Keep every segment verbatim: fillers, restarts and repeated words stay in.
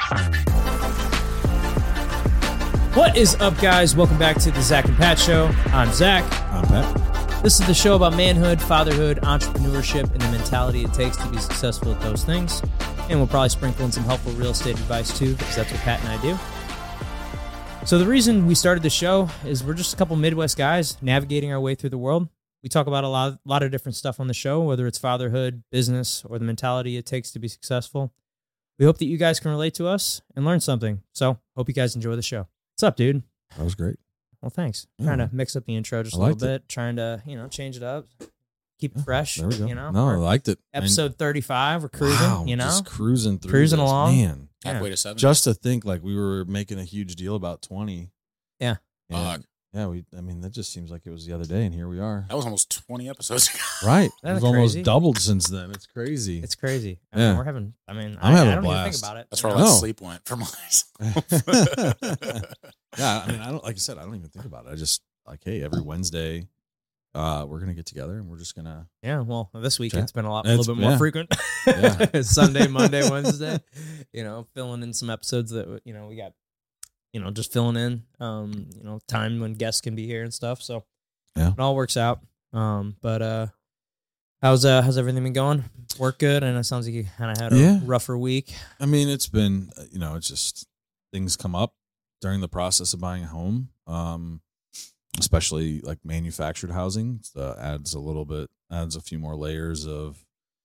What is up, guys? Welcome back to the Zach and Pat Show. I'm Zach. I'm Pat. This is the show about manhood, fatherhood, entrepreneurship, and the mentality it takes to be successful at those things. And we'll probably sprinkle in some helpful real estate advice, too, because that's what Pat and I do. So the reason we started the show is we're just a couple Midwest guys navigating our way through the world. We talk about a lot, a lot of different stuff on the show, whether it's fatherhood, business, or the mentality it takes to be successful. We hope that you guys can relate to us and learn something. So hope you guys enjoy the show. What's up, dude? That was great. Well, thanks. Yeah. Trying to mix up the intro just a I little liked it. bit. Trying to, you know, change it up. Keep it fresh. There we go. You know? No, I We're liked it. Episode thirty-five. We're cruising, Wow, you know? just cruising through Cruising this. along. Man, Halfway to seven. just to think like we were making a huge deal about twenty. Yeah. And, yeah, we. I mean, that just seems like it was the other day, and here we are. That was almost twenty episodes ago. Right. Isn't It's that almost crazy? doubled since then. It's crazy. It's crazy. I Yeah. mean, we're having, I mean, I'm I, having I a don't blast. even think about it. That's you where know? all that No. sleep went for myself. Yeah, I mean, I don't like I said, I don't even think about it. I just like, hey, every Wednesday, uh, we're gonna get together and we're just gonna. Yeah, well, this week Chat. it's been a lot, a It's- little bit more yeah. frequent. Yeah. Sunday, Monday, Wednesday. You know, filling in some episodes that you know we got. You know, just filling in. Um, you know, time when guests can be here and stuff. So Yeah. it all works out. Um, but uh, how's uh how's everything been going? Work good, and it sounds like you kind of had a Yeah. rougher week. I mean, it's been uh, you know, it's just things come up during the process of buying a home, um, especially like manufactured housing. Uh, adds a little bit, adds a few more layers of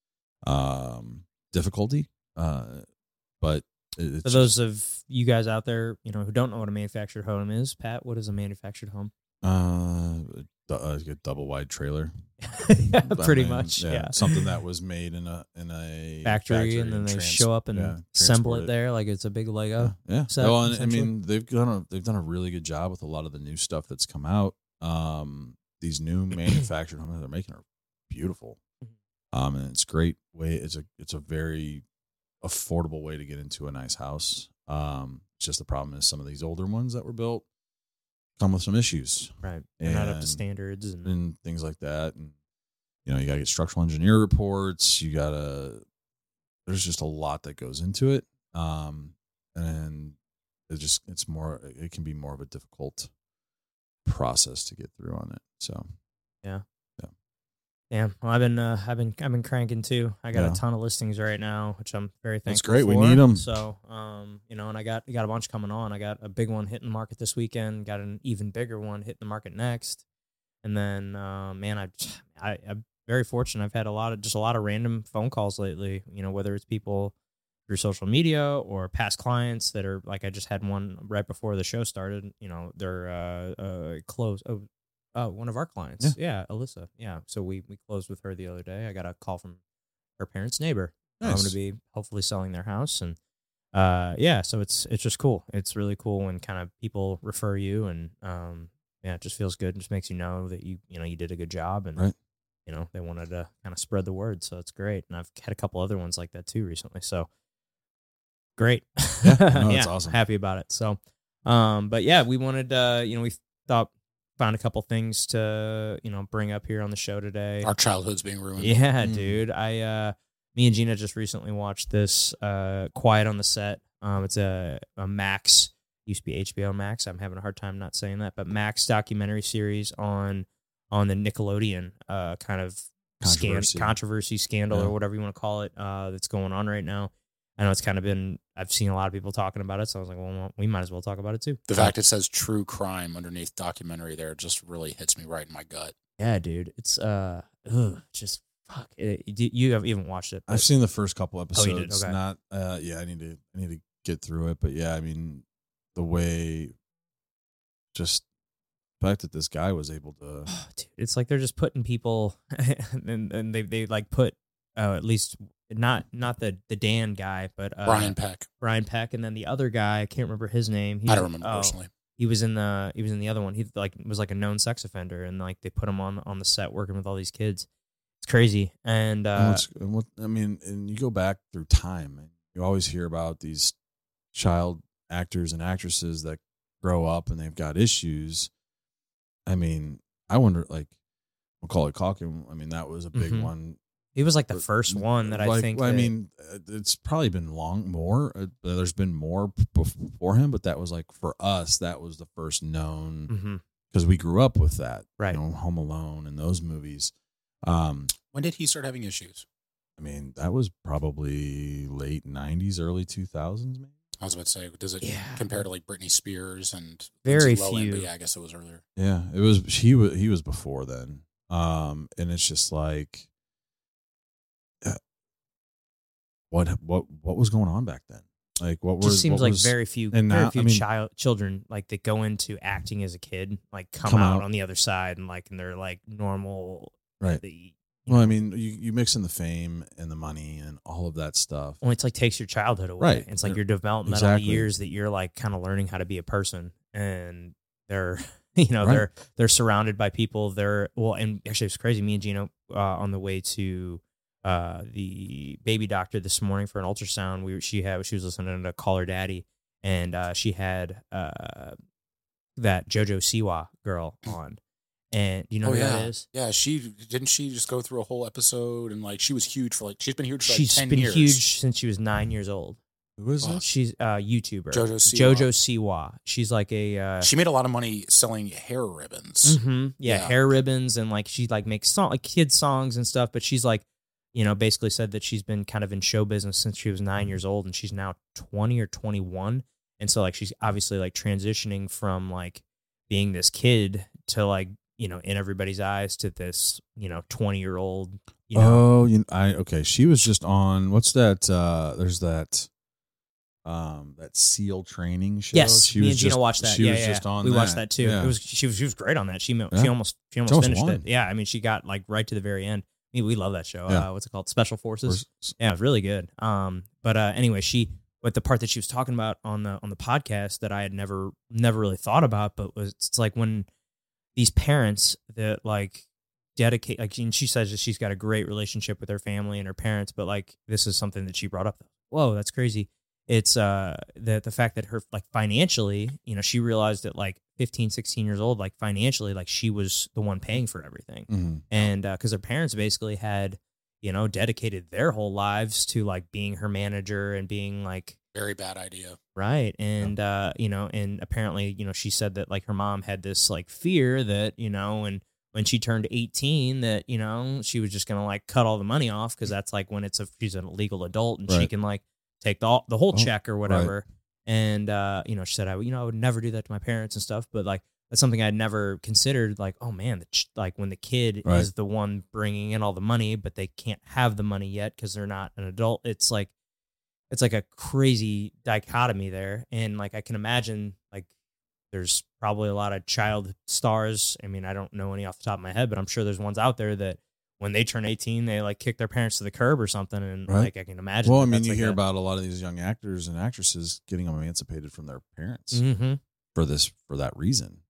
um difficulty. Uh, but it, it's For those of you guys out there, you know, who don't know what a manufactured home is, Pat, what is a manufactured home? Uh, du- uh, a double wide trailer, Yeah, I pretty mean, much. Yeah. something that was made in a in a Factory, and then they trans- show up and yeah, assemble transport it there like it's a big Lego. Yeah, yeah. set, Well, and, I essentially. mean, they've done a they've done a really good job with a lot of the new stuff that's come out. Um, these new manufactured homes they're making are beautiful. Um, and it's great way. It's a it's a very affordable way to get into a nice house. Um, it's just the problem is some of these older ones that were built come with some issues Right. They're not up to And- standards. And, and things like that. And you know, you got to get structural engineer reports. You got to. There's just a lot that goes into it, um, and it just it's more. It can be more of a difficult process to get through on it. So yeah. Well, I've been, uh, I've been, I've been cranking too. I got Yeah. a ton of listings right now, which I'm very thankful That's great. for. We need 'em. So, um, you know, and I got, I got a bunch coming on. I got a big one hitting the market this weekend. Got an even bigger one hitting the market next. And then, uh, man, I, I, I'm very fortunate. I've had a lot of, just a lot of random phone calls lately, you know, whether it's people through social media or past clients that are like, I just had one right before the show started, you know, they're, uh, uh, close. Oh, oh, one of our clients. Yeah. Alyssa. Yeah. So we, we closed with her the other day. I got a call from her parents' neighbor. I'm Nice. going to be hopefully selling their house. And, uh, yeah, so it's, it's just cool. It's really cool when kind of people refer you and, um, yeah, it just feels good. It just makes you know that you, you know, you did a good job and, Right. you know, they wanted to kind of spread the word. So it's great. And I've had a couple other ones like that too recently. So great. Yeah, no, that's awesome. Happy about it. So, um, but yeah, we wanted, uh, you know, we thought, found a couple things to, you know, bring up here on the show today. Our childhood's being ruined. Yeah, Mm. dude. I, uh, me and Gina just recently watched this, uh, Quiet on the Set. Um, it's a, a Max, used to be H B O Max. I'm having a hard time not saying that, but Max documentary series on, on the Nickelodeon, uh, kind of scan, Controversy. controversy, scandal, Yeah. or whatever you want to call it, uh, that's going on right now. I know it's kind of been, I've seen a lot of people talking about it, so I was like, well, we might as well talk about it too. The fact it says true crime underneath documentary there just really hits me right in my gut. Yeah, dude. It's, uh, ugh, just, fuck. It, you you haven't even watched it. but- I've seen the first couple Oh, episodes. you did? Okay. Not, uh, yeah. I need to, I need to get through it. But yeah, I mean, the way, just the fact that this guy was able to, Dude, it's like they're just putting people, and, and they they like put uh, at least not not the the Dan guy, but uh, Brian Peck. Brian Peck, and then the other guy, I can't remember his name. He I don't was- remember oh, personally. He was in the he was in the other one. He like was like a known sex offender, and like they put him on on the set working with all these kids. It's crazy, and and uh, what's- and what, I mean, and you go back through time, and you always hear about these child actors and actresses that grow up and they've got issues. I mean, I wonder, like Macaulay Culkin. I mean, that was a big Mhm. one He was like the Or- first one that I like, think. well, I that- mean, uh, it's probably been long more. Uh, there's been more p- before him, but that was like for us. That was the first known Mhm. because we grew up with that, Right. You know, Home Alone and those movies. Um, When did he start having issues? I mean, that was probably late nineties, early two thousands, maybe. I was about to say, does it Yeah. compare to like Britney Spears and Very Lindsay Lohan? But few. yeah, I guess it was earlier. Yeah, it was. He was. He was before then. Um, and it's just like, uh, what, what, what was going on back then? Like, what It was? just seems what like was- very few, and very now- few I mean- child children like that go into acting as a kid, like come, Come out, out. on the other side and like and they're like normal. Right. The, you Well, know, I mean, you, you mix in the fame and the money and all of that stuff. well, it's like takes your childhood away. Right. It's like They're- your developmental exactly. years that you're like kind of learning how to be a person, and they're you know Right. they're they're surrounded by people. They're well, and actually it's crazy. Me and Gino uh, on the way to uh, the baby doctor this morning for an ultrasound. We were- she had she was listening to Call Her Daddy, and uh, she had uh, that JoJo Siwa girl on. And you know Oh, who yeah. that is? Yeah, she didn't she just go through a whole episode and like she was huge for like she's been huge for like She's ten been years. huge since she was nine years old. Who is Oh, this? She's a YouTuber. JoJo Siwa. JoJo Siwa. She's like a uh, She made a lot of money selling hair ribbons. mhm, yeah, Yeah. hair ribbons, and like she like makes song like kid songs and stuff. But she's like, you know, basically said that she's been kind of in show business since she was nine years old, and she's now twenty or twenty-one, and so like she's obviously like transitioning from like being this kid to like, you know, in everybody's eyes to this, you know, twenty year old, you know. Oh, you, I okay. She was just on. What's that? Uh, there's that. Um, that SEAL training show. Yes, she me was and Gino just, watched that. She yeah, was yeah, just yeah. on. We that. watched that too. Yeah. It was she was she was great on that. She mo- Yeah. she almost she almost almost finished won. it. Yeah, I mean she got like right to the very end. I mean, we love that show. Yeah. Uh, what's it called? Special Forces. First- Yeah, it was really good. Um, but uh, anyway, she but the part that she was talking about on the on the podcast that I had never never really thought about, but was it's like when these parents that like dedicate like and she says that she's got a great relationship with her family and her parents, but like this is something that she brought up. Whoa, that's crazy. It's uh the the fact that her like financially, you know, she realized at like fifteen, sixteen years old, like financially, like she was the one paying for everything. Mhm. And uh, because her parents basically had, you know, dedicated their whole lives to like being her manager and being like Very bad idea. right. And uh, you know, and apparently, you know, she said that like her mom had this like fear that, you know, and when she turned eighteen, that, you know, she was just gonna like cut all the money off because that's like when it's a she's a legal adult and she Right. can like take the the whole Oh, check or whatever. And uh, you know, she said, I you know, I would never do that to my parents and stuff, but like that's something I'd never considered. Like, oh man, the ch- like when the kid Right. is the one bringing in all the money, but they can't have the money yet because they're not an adult. It's like, it's like a crazy dichotomy there, and like I can imagine, like there's probably a lot of child stars. I mean, I don't know any off the top of my head, but I'm sure there's ones out there that when they turn eighteen, they like kick their parents to the curb or something, and Right. like I can imagine. Well, I that mean, that's you like hear a- about a lot of these young actors and actresses getting emancipated from their parents Mhm. for this for that reason,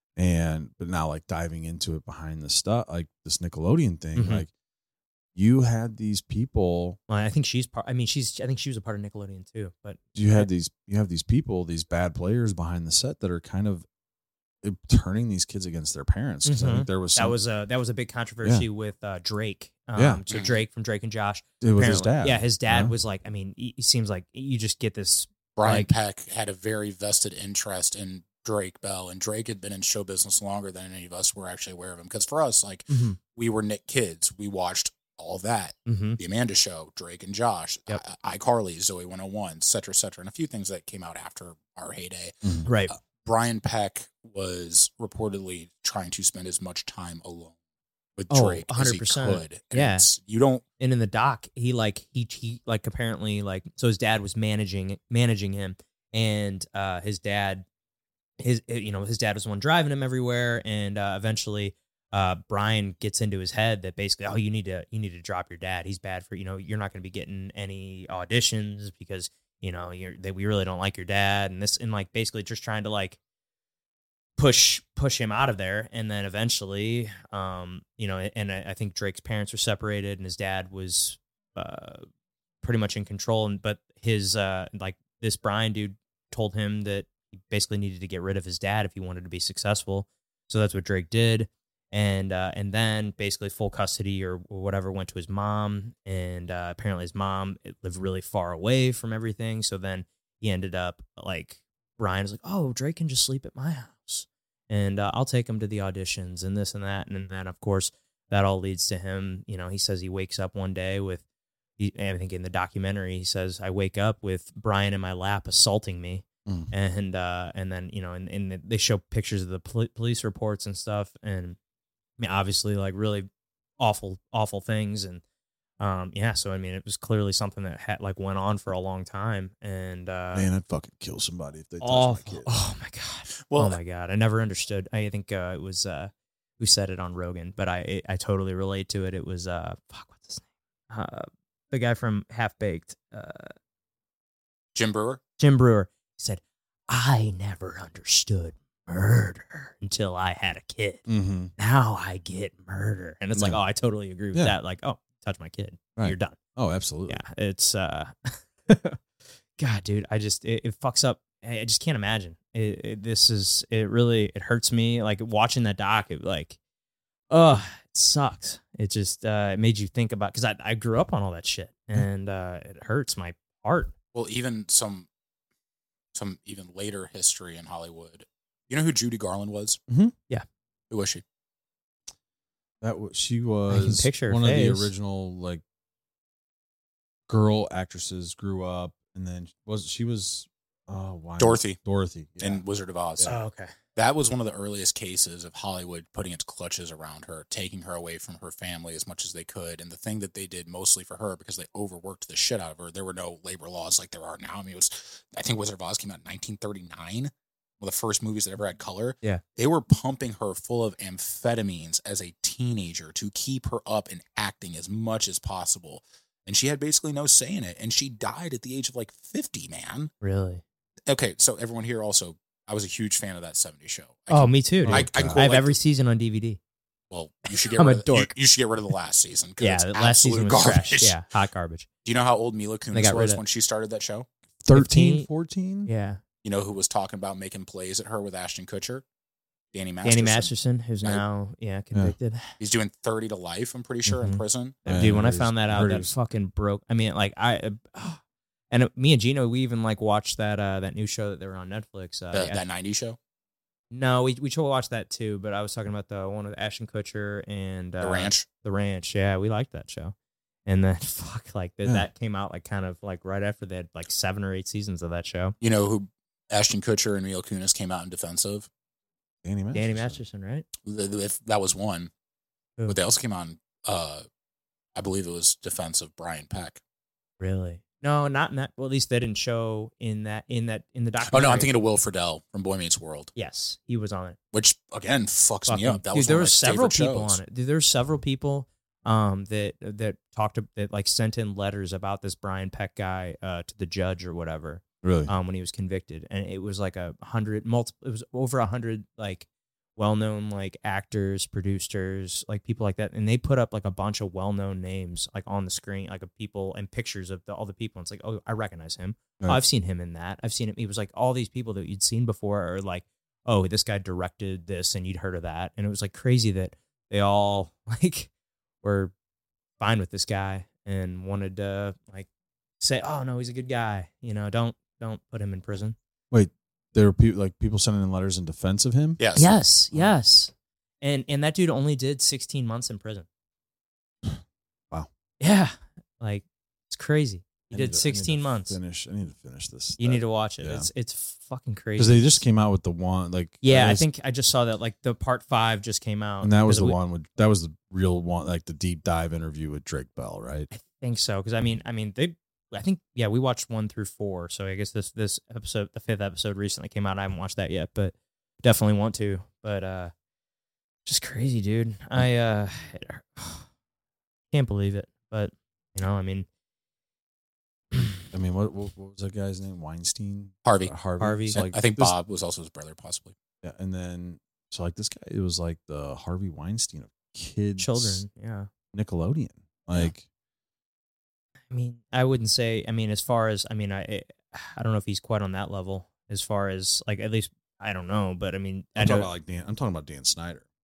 and but now like diving into it behind the stuff like this Nickelodeon thing, Mhm. like you had these people, Well, I think she's part. I mean, she's. I think she was a part of Nickelodeon too. But you had these you have these people, these bad players behind the set that are kind of uh, turning these kids against their parents because I Mhm. think there was that some, was a that was a big controversy with uh, Drake. Um, Yeah. So Mhm. Drake from Drake and Josh. it was his apparently- dad. Yeah, his dad Yeah. was like. I mean, he, he seems like you just get this. Brian Like- Peck had a very vested interest in Drake Bell, and Drake had been in show business longer than any of us were actually aware of him. Because for us, like Mm-hmm. we were Nick kids, we watched all that. Mm-hmm. The Amanda Show, Drake and Josh, Yep. I- iCarly, Zoe one oh one, et cetera, et cetera, and a few things that came out after our heyday. Mhm. Right. Brian Peck was reportedly trying to spend as much time alone with Oh, Drake as he one hundred percent. could. And Yeah. it's- you don't. And in the doc, he like he he like apparently like so his dad was managing managing him, and uh his dad his you know his dad was the one driving him everywhere, and uh, eventually uh Brian gets into his head that basically oh you need to you need to drop your dad, he's bad for you know you're not going to be getting any auditions because you know you're that we really don't like your dad, and this and like basically just trying to like push push him out of there. And then eventually um you know and I, I think Drake's parents were separated and his dad was uh pretty much in control, and but his uh like this Brian dude told him that he basically needed to get rid of his dad if he wanted to be successful. So that's what Drake did. And uh, and then basically full custody or whatever went to his mom, and uh, apparently his mom lived really far away from everything. So then he ended up like Brian was like, "Oh, Drake can just sleep at my house, and uh, I'll take him to the auditions and this and that." And then of course that all leads to him. You know, he says he wakes up one day with, he, I think in the documentary he says, "I wake up with Brian in my lap assaulting me." Mm. And uh, and then you know, and, and they show pictures of the pol- police reports and stuff, and I mean, obviously, like really awful, awful things, and um, yeah. So I mean, it was clearly something that had like went on for a long time, and uh, man, I'd fucking kill somebody if they touched awful. my kid. Oh my god. Well, oh my god. I never understood. I think uh, it was uh, who said it on Rogan, but I it, I totally relate to it. It was uh, fuck, what's his name? Uh, the guy from Half Baked, uh, Jim Brewer. Jim Brewer. He said, "I never understood murder until I had a kid. Mm-hmm. Now I get murder." And it's like, Yeah. oh, I totally agree with Yeah. that. Like, oh, touch my kid. Right. You're done. Oh, absolutely. Yeah. It's, uh, God, dude, I just, it, it fucks up. I I just can't imagine. It, it, this is, it really, it hurts me. Like watching that doc, it like, oh, it sucks. It just, uh, it made you think about, cause I, I grew up on all that shit, and, uh, it hurts my heart. Well, even some, some even later history in Hollywood. You know who Judy Garland was? Mm-hmm. Yeah. Who was she? That was, she was picture her one of the face. original like girl actresses. Grew up, and then was she was oh why Dorothy. Dorothy yeah. In Wizard of Oz. Oh, okay. That was one of the earliest cases of Hollywood putting its clutches around her, taking her away from her family as much as they could. And the thing that they did mostly for her, because they overworked the shit out of her, there were no labor laws like there are now. I mean, it was, I think Wizard of Oz came out in nineteen thirty-nine, one of the first movies that ever had color. Yeah. They were pumping her full of amphetamines as a teenager to keep her up and acting as much as possible. And she had basically no say in it. And she died at the age of like fifty, man. Really? Okay, so everyone here also, I was a huge fan of that seventies show. I Oh, can- me too. Dude. I, I, I, can quote, have like, every season on D V D. Well, you should get I'm rid a of the, you, dork. you should get rid of the last season. 'Cause Yeah, it's the last season absolute was garbage. trash. Yeah, hot garbage. Do you know how old Mila They Kunis got rid was of- when she started that show? thirteen, fifteen fourteen Yeah. You know who was talking about making plays at her with Ashton Kutcher? Danny Masterson. Danny Masterson, who's Right. now, yeah, convicted. He's doing thirty to life, I'm pretty sure, in Mhm. prison. Yeah, Dude, when I he's- found that I out, heard that he's- fucking broke. I mean, like, I, uh, and uh, me and Gino, we even, like, watched that uh, that new show that they were on Netflix. Uh, The, yeah. that nineties show. No, we we watched that too, but I was talking about the one with Ashton Kutcher and uh, The Ranch. The Ranch, yeah, we liked that show. And then, fuck, like, that Yeah. that came out, like, kind of, like, right after they had, like, seven or eight seasons of that show. You know who Ashton Kutcher and Mila Kunis came out in defense of? Danny Masterson. Danny Masterson, right? Th- th- If that was one. Who? But they also came out in, uh, I believe it was defense of Brian Peck. Really? No, not in that. Well, at least they didn't show in that, in that, in the Oh, documentary. no, I'm thinking of Will Friedle from Boy Meets World, Yes, he was on it. which, again, fucks Fucking- me up. That dude, was there one were of my several favorite people shows. on it. Dude, there were several people um that that talked to, that like sent in letters about this Brian Peck guy uh to the judge or whatever Really? um when he was convicted, and it was like a hundred multiple it was over a hundred like well-known like actors, producers, like people like that, and they put up like a bunch of well-known names like on the screen, like of people and pictures of the, all the people. And it's like, oh, I recognize him. Right. Oh, I've seen him in that. I've seen him. He was like all these people that you'd seen before are like, oh, this guy directed this, and you'd heard of that. And it was like crazy that they all like were fine with this guy and wanted to like say, oh no, he's a good guy. You know, don't don't put him in prison. Wait, there were people like people sending in letters in defense of him. Yes. Yes, yes. And and that dude only did sixteen months in prison. Wow. Yeah. Like it's crazy. He I need did to- I need sixteen to months. Finish. I need to finish this. You need to watch it. yeah. It's it's fucking crazy. because they just came out with the one like Yeah, that I was- think I just saw that like the part five just came out. and that was 'Cause the we- one with that was the real one like the deep dive interview with Drake Bell, right? I think so, because I mean, I mean, they, I think, yeah, we watched one through four. So I guess this this episode, the fifth episode, recently came out. I haven't watched that yet, but definitely want to. But uh, just crazy, dude. I uh, can't believe it. But you know, I mean, I mean, what what, what was that guy's name? Weinstein, Harvey. Uh, Harvey. Harvey. So, I- like, I think this- Bob was also his brother, possibly. Yeah, and then so like this guy, it was like the Harvey Weinstein of kids, children. Yeah. Nickelodeon. Like, I mean, I wouldn't say. I mean, as far as I mean, I I don't know if he's quite on that level. As far as like, at least I don't know. But I mean, I I'm talking know. about like Dan. I'm talking about Dan Snyder.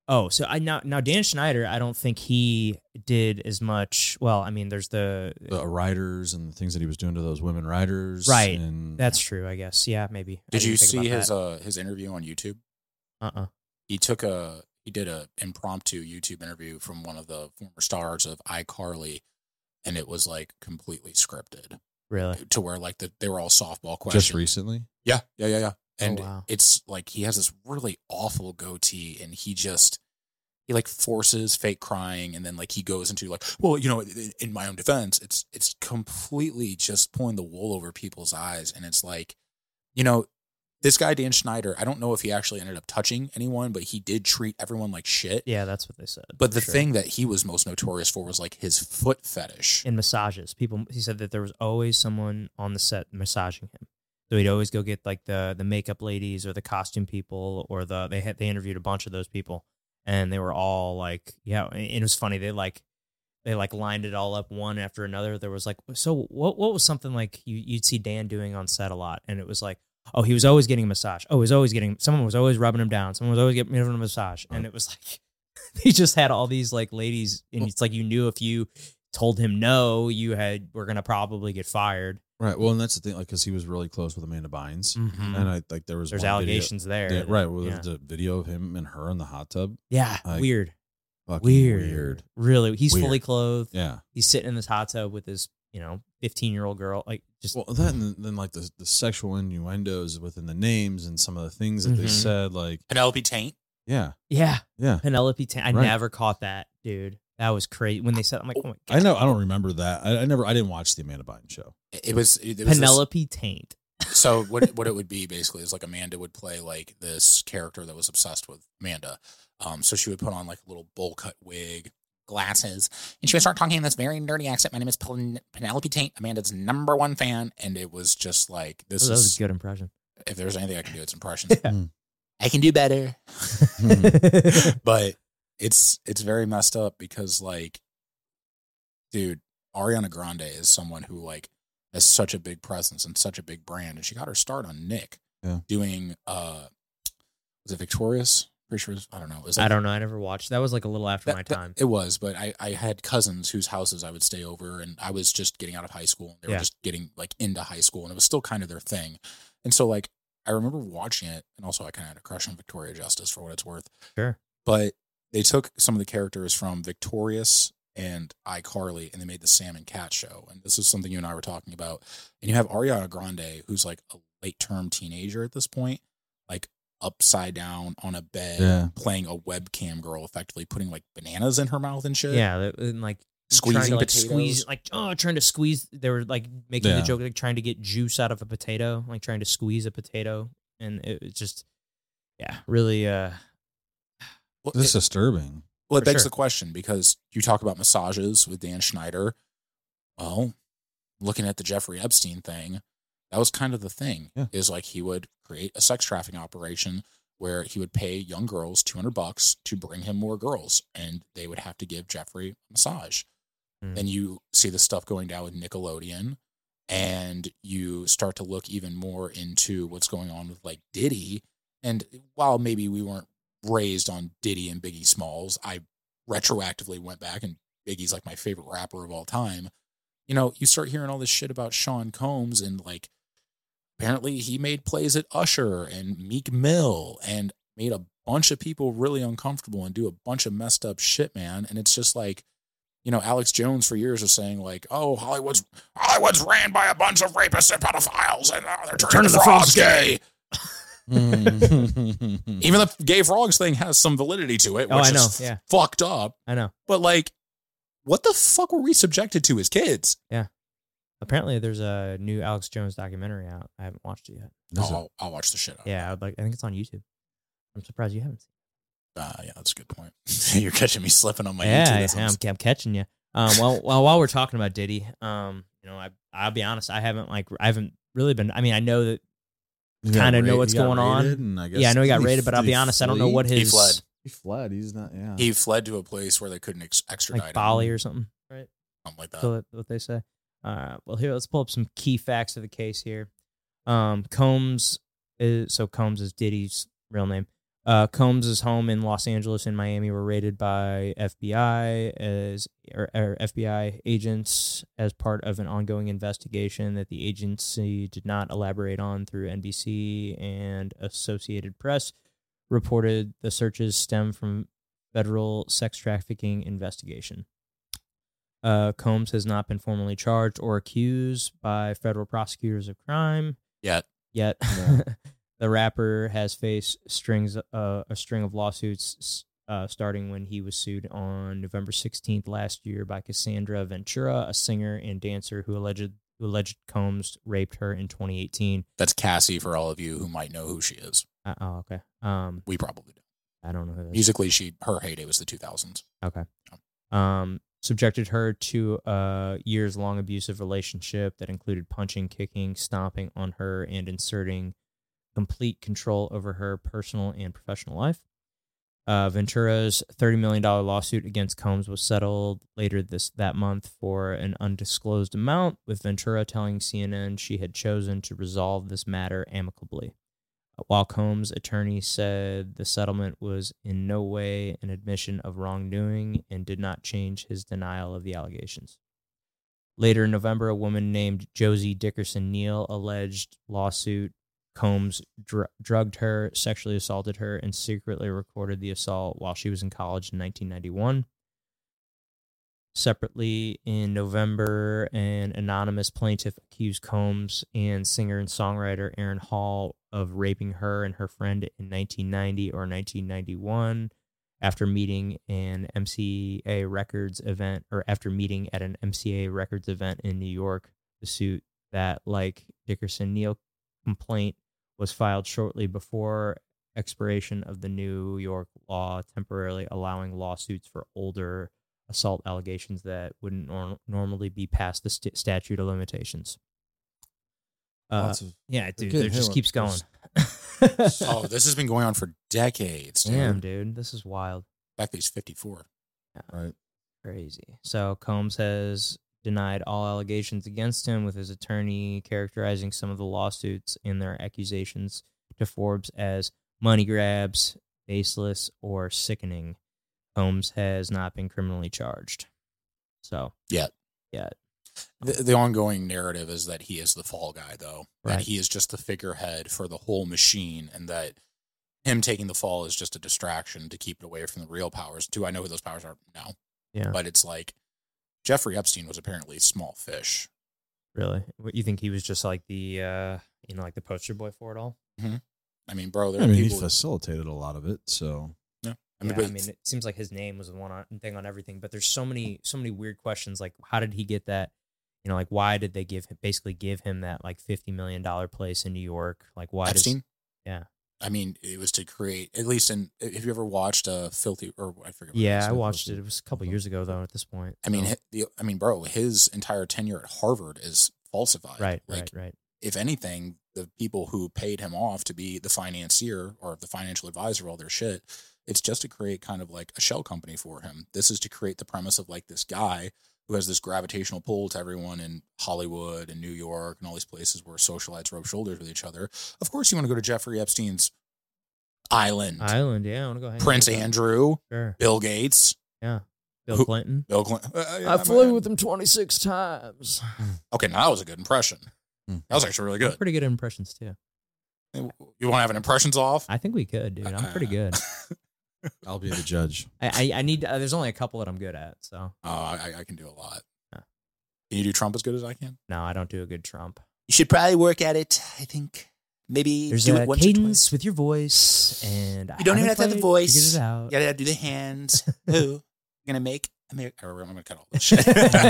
Oh, so I now now Dan Schneider, I don't think he did as much. Well, I mean, there's the The riders and the things that he was doing to those women riders. Right. And That's true, I guess. Yeah, maybe. I Did didn't you think see about his that. uh his interview on YouTube? Uh-uh. He took a he did a impromptu YouTube interview from one of the former stars of iCarly, and it was like completely scripted Really? to where like the, they were all softball questions. just recently. Yeah, yeah, yeah, yeah. And Oh, wow. it's like he has this really awful goatee, and he just he like forces fake crying, and then like he goes into like, well, you know, in, in my own defense, it's it's completely just pulling the wool over people's eyes, and it's like, you know, this guy Dan Schneider, I don't know if he actually ended up touching anyone, but he did treat everyone like shit. Yeah, that's what they said. But the Sure. thing that he was most notorious for was like his foot fetish. in massages, people, he said that there was always someone on the set massaging him. So he'd always go get like the the makeup ladies or the costume people or the they had they interviewed a bunch of those people, and they were all like, yeah, and it was funny. They like they like lined it all up one after another. There was like, so what what was something like you you'd see Dan doing on set a lot, and it was like, oh, he was always getting a massage. Oh, he was always getting someone was always rubbing him down. Someone was always giving him a massage, and it was like he just had all these like ladies, and it's like you knew if you told him no, you had were gonna probably get fired. Right. Well, and that's the thing, like, because he was really close with Amanda Bynes, Mm-hmm. and I like there was There's one allegations video, there. Yeah, right. Well, yeah. there's a video of him and her in the hot tub. Yeah, Like, weird. Fucking Weird. weird. Really. He's Weird. fully clothed. Yeah. He's sitting in this hot tub with his, you know, fifteen year old girl. Like, just. Well, that and then like the the sexual innuendos within the names and some of the things that they Mhm. said, like, Penelope Taint. yeah, Yeah. yeah. Penelope Tan. I Right. never caught that, dude. That was crazy. When they said, I'm like, oh my God. I know. I don't remember that. I, I never. I didn't watch the Amanda Bynes show. It was, it was this- Penelope Taint. so what what it would be basically is like Amanda would play like this character that was obsessed with Amanda. Um, so she would put on like a little bowl cut wig, glasses, and she would start talking in this very nerdy accent. My name is Pen- Penelope Taint, Amanda's number one fan, and it was just like this Oh, that was is a good impression. if there's anything I can do, it's impressions. Yeah. I can do better, but it's it's very messed up because like, dude, Ariana Grande is someone who like has such a big presence and such a big brand, and she got her start on Nick Yeah. doing uh, was it Victorious? Pretty sure it was, I don't know. It was I like- don't know. I never watched. That was like a little after that- my that- time. it was, but I, I had cousins whose houses I would stay over, and I was just getting out of high school. And they Yeah. were just getting like into high school, and it was still kind of their thing. And so like I remember watching it, and also I kind of had a crush on Victoria Justice for what it's worth. Sure. But they took some of the characters from Victorious and iCarly, and they made the Sam and Cat show. And this is something you and I were talking about. And you have Ariana Grande, who's like a late term teenager at this point, like upside down on a bed, Yeah. playing a webcam girl, effectively putting like bananas in her mouth and shit. Yeah. that- And like, Squeezing trying to, like, potatoes. squeeze, like, oh, trying to squeeze. They were like making Yeah. the joke, like trying to get juice out of a potato, like trying to squeeze a potato. And it was just, yeah, really, uh, Well, This is it, disturbing. well, it for begs sure. the question because you talk about massages with Dan Schneider. Well, looking at the Jeffrey Epstein thing, that was kind of the thing. Yeah. Is like he would create a sex trafficking operation where he would pay young girls two hundred bucks to bring him more girls, and they would have to give Jeffrey a massage. Mm. Then you see the stuff going down with Nickelodeon, and you start to look even more into what's going on with like Diddy. And while maybe we weren't raised on Diddy and Biggie Smalls, I retroactively went back, and Biggie's like my favorite rapper of all time. You know, you start hearing all this shit about Sean Combs, and like apparently he made plays at Usher and Meek Mill and made a bunch of people really uncomfortable and do a bunch of messed up shit, man. And it's just like, you know, Alex Jones for years was saying like, oh, Hollywood's Hollywood's ran by a bunch of rapists and pedophiles, and uh, they're turning, Turning the the frogs frogs gay. Mm. Even the gay frogs thing has some validity to it, which Oh, I know, is yeah. fucked up. I know. But like, what the fuck were we subjected to as kids? Apparently, there's a new Alex Jones documentary out. I haven't watched it yet. Is it? I'll, I'll watch the shit out. Yeah, I'd like. I think it's on YouTube. I'm surprised you haven't seen Uh, yeah, that's a good point. You're catching me slipping on my it. Yeah, YouTube. yeah, That's I'm, almost- I'm catching you. Um, well, well, while we're talking about Diddy, um, you know, I I'll be honest, I haven't like I haven't really been. I mean, I know that. He got Kinda know ra- what's he got going on. raided, and I guess- Yeah, I know he got did raided, but I'll did be he honest, I don't know flee? what He his fled. He fled. He's not. Yeah. He fled to a place where they couldn't ex- extradite like him. Bali or something, right? something like that. So what they say. Uh, well, here let's pull up some key facts of the case here. Um, Combs is so Combs is Diddy's real name. Uh, Combs' home in Los Angeles and Miami were raided by F B I as or, or F B I agents as part of an ongoing investigation that the agency did not elaborate on through N B C and Associated Press. Reported the searches stem from federal sex trafficking investigation. Uh, Combs has not been formally charged or accused by federal prosecutors of crime Yet. Yet. No. The rapper has faced strings uh, a string of lawsuits uh, starting when he was sued on November sixteenth last year by Cassandra Ventura, a singer and dancer who alleged who alleged Combs raped her in twenty eighteen. That's Cassie for all of you who might know who she is. Uh, oh, okay. Um, We probably do. I don't know who that is. Musically, she her heyday was the two thousands. Okay. Um, subjected her to a years-long abusive relationship that included punching, kicking, stomping on her, and inserting complete control over her personal and professional life. Uh, Ventura's thirty million dollars lawsuit against Combs was settled later this that month for an undisclosed amount, with Ventura telling C N N she had chosen to resolve this matter amicably. While Combs' attorney said the settlement was in no way an admission of wrongdoing and did not change his denial of the allegations. Later in November, a woman named Josie Dickerson Neal alleged lawsuit Combs dr- drugged her, sexually assaulted her, and secretly recorded the assault while she was in college in nineteen ninety-one. Separately, in November, an anonymous plaintiff accused Combs and singer and songwriter Aaron Hall of raping her and her friend in nineteen ninety or nineteen ninety-one after meeting an M C A Records event, or after meeting at an M C A Records event in New York. The suit that, like Dickerson Neal complaint, was filed shortly before expiration of the New York law, temporarily allowing lawsuits for older assault allegations that wouldn't nor- normally be past the st- statute of limitations. Uh, Lots of yeah, dude, good it just hit- keeps going. Oh, this has been going on for decades, dude. Damn, dude, this is wild. In fact, he's fifty-four. right. Crazy. So Combs has denied all allegations against him, with his attorney characterizing some of the lawsuits and their accusations to Forbes as money grabs, baseless, or sickening. Combs has not been criminally charged. So, Yet. Yet. The, the ongoing narrative is that he is the fall guy, though. Right. That he is just the figurehead for the whole machine, and that him taking the fall is just a distraction to keep it away from the real powers. Do I know who those powers are? No. Yeah. But it's like Jeffrey Epstein was apparently small fish. Really? What, you think he was just like the, uh, you know, like the poster boy for it all? Mm-hmm. I mean, bro, there I are mean, he people. facilitated a lot of it, so Yeah. I mean, Yeah, but I mean, it seems like his name was the one on, thing on everything, but there's so many, so many weird questions. Like, how did he get that? You know, like, why did they give him, basically give him that like fifty million dollars place in New York? Like, why Epstein? does, yeah. I mean, it was to create, at least in, have you ever watched a Filthy, or I forget. what it Yeah, is. I watched it. It was a couple years ago, though, at this point. I mean, so- hi- the, I mean, bro, his entire tenure at Harvard is falsified. right, Like, right, right. if anything, the people who paid him off to be the financier or the financial advisor of all their shit, it's just to create kind of like a shell company for him. This is to create the premise of like this guy who has this gravitational pull to everyone in Hollywood and New York and all these places where socialites rub shoulders with each other. Of course, you want to go to Jeffrey Epstein's island. Island, yeah, I want to go hang out Prince with him. Andrew, Sure. Bill Gates, Yeah. Bill Who- Clinton. Bill Clinton. Uh, yeah, I man. flew with him twenty-six times. Okay, now that was a good impression. Hmm. That was actually really good. Pretty good impressions, too. You want to have an impressions off? I think we could, dude. I'm pretty good. I'll be the judge. I, I, I need, uh, there's only a couple that I'm good at, so. Oh, I, I can do a lot. Yeah. Can you do Trump as good as I can? No, I don't do a good Trump. You should probably work at it. I think maybe There's do a it once or cadence twice. with your voice, and You don't even have to have the voice. Figured it out. You gotta do the hands. Who? You're gonna make America. I'm gonna cut all this shit.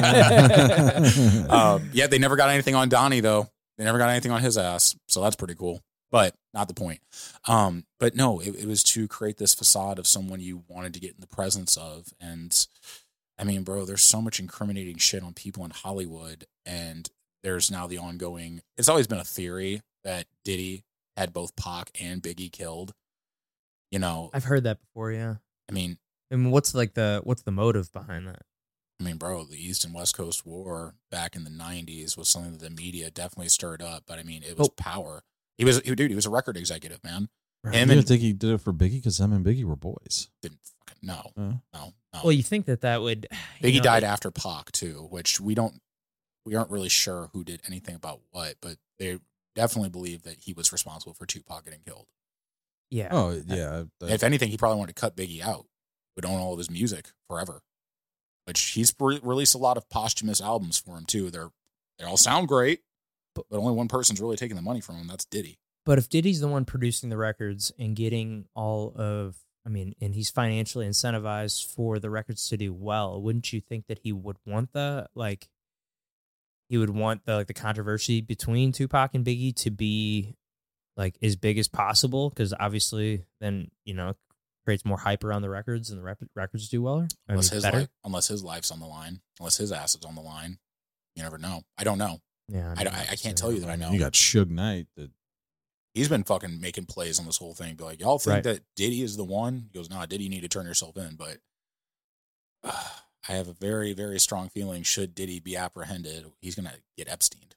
um, yeah, they never got anything on Donnie though. They never got anything on his ass, so that's pretty cool. But not the point. Um, but no, it, it was to create this facade of someone you wanted to get in the presence of. And I mean, bro, there's so much incriminating shit on people in Hollywood, and there's now the ongoing. It's always been a theory that Diddy had both Pac and Biggie killed. You know, I've heard that before, yeah. I mean, I mean, what's like the what's the motive behind that? I mean, bro, the East and West Coast War back in the nineties was something that the media definitely stirred up. But I mean, it was Oh. power. He was, he, dude, he was a record executive, man. Right. I Him didn't and think he did it for Biggie because him and Biggie were boys. didn't fucking no, Uh, no, no. Well, you think that that would you Biggie know, died like- after Pac too, which we don't, we aren't really sure who did anything about what, but they definitely believe that he was responsible for Tupac getting killed. Yeah. oh yeah, that- If anything, he probably wanted to cut Biggie out, but own all of his music forever. Which he's re- released a lot of posthumous albums for him too. They're they all sound great, but, but only one person's really taking the money from him. That's Diddy. But if Diddy's the one producing the records and getting all of, I mean, and he's financially incentivized for the records to do well, wouldn't you think that he would want the, like, he would want the, like, the controversy between Tupac and Biggie to be, like, as big as possible? Because obviously then, you know, creates more hype around the records and the rep- records do well. I Unless mean, his better. life, unless his life's on the line, unless his ass is on the line, you never know. I don't know. Yeah. I, don't- I, I can't tell you that I know. You got Suge Knight. That He's been fucking making plays on this whole thing. Be like, y'all think Right. that Diddy is the one? He goes, nah, Diddy, you need to turn yourself in. But uh, I have a very, very strong feeling should Diddy be apprehended, he's going to get Epsteined.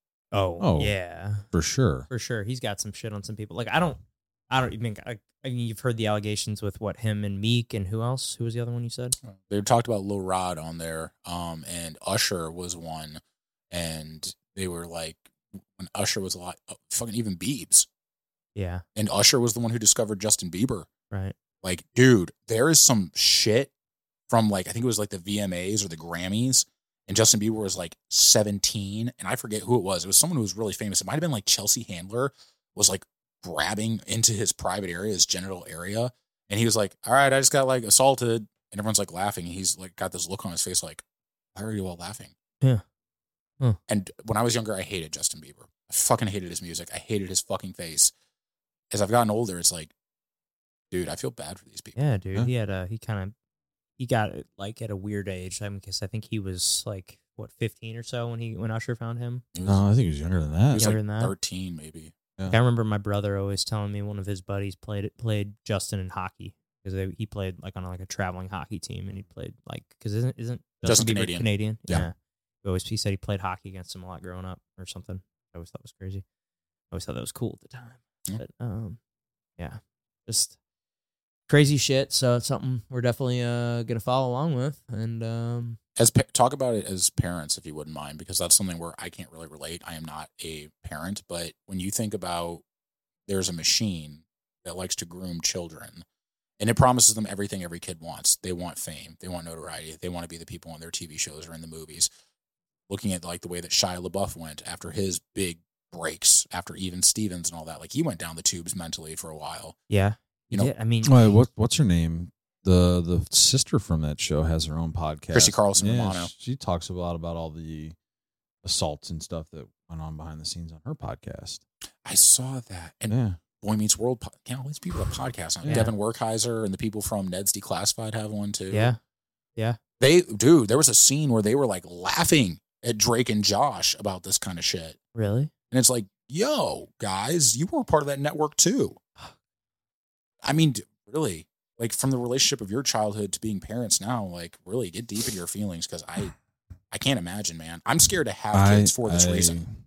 Oh, Oh. yeah. for sure. For sure. He's got some shit on some people. Like, I don't, I don't even, I, I mean, you've heard the allegations with what, him and Meek and who else? Who was the other one you said? They talked about Lil Rod on there, um, and Usher was one, and they were like, when Usher was a lot, uh, fucking even Biebs, Yeah. and Usher was the one who discovered Justin Bieber. Right. Like, dude, there is some shit from like, I think it was like the V M As or the Grammys, and Justin Bieber was like seventeen, and I forget who it was. It was someone who was really famous. It might have been like Chelsea Handler was like grabbing into his private area, his genital area, and he was like, all right, I just got like assaulted, and everyone's like laughing, and he's like got this look on his face like, why are you all laughing? Yeah. Huh. And when I was younger, I hated Justin Bieber. I fucking hated his music. I hated his fucking face. As I've gotten older, it's like, dude, I feel bad for these people. Yeah, dude. Yeah. He had a, he kind of, he got it like at a weird age. I mean, because I think he was like, what, fifteen or so when he, when Usher found him? He was, No, I think he was younger than he that. was Younger like than that? thirteen, maybe. Yeah. I remember my brother always telling me one of his buddies played it, played Justin in hockey because he played like on like a traveling hockey team, and he played like because isn't isn't Justin Bieber Canadian. Canadian? Yeah. He always he said he played hockey against him a lot growing up or something. I always thought it was crazy. I always thought that was cool at the time. Yeah. But um, yeah, just crazy shit. So it's something we're definitely uh gonna follow along with, and um, As pa- talk about it as parents, if you wouldn't mind, because that's something where I can't really relate. I am not a parent, but when you think about there's a machine that likes to groom children, and it promises them everything every kid wants. They want fame, they want notoriety, they want to be the people on their T V shows or in the movies. Looking at like the way that Shia LaBeouf went after his big breaks, after Even Stevens and all that, like he went down the tubes mentally for a while. yeah, You know, yeah, I mean, Wait, what what's her name? The the sister from that show has her own podcast. Chrissy Carlson Yeah, Romano. she talks a lot about all the assaults and stuff that went on behind the scenes on her podcast. I saw that. And Yeah. Boy Meets World, po- you know, all these people have podcasts on. Yeah. Devin Werkheiser and the people from Ned's Declassified have one too. yeah, yeah. They, dude, there was a scene where they were like laughing at Drake and Josh about this kind of shit. Really? And it's like, yo, guys, you were part of that network too. I mean, d- really, like from the relationship of your childhood to being parents now, like really get deep into your feelings because I, I can't imagine, man. I'm scared to have kids for this I- reason.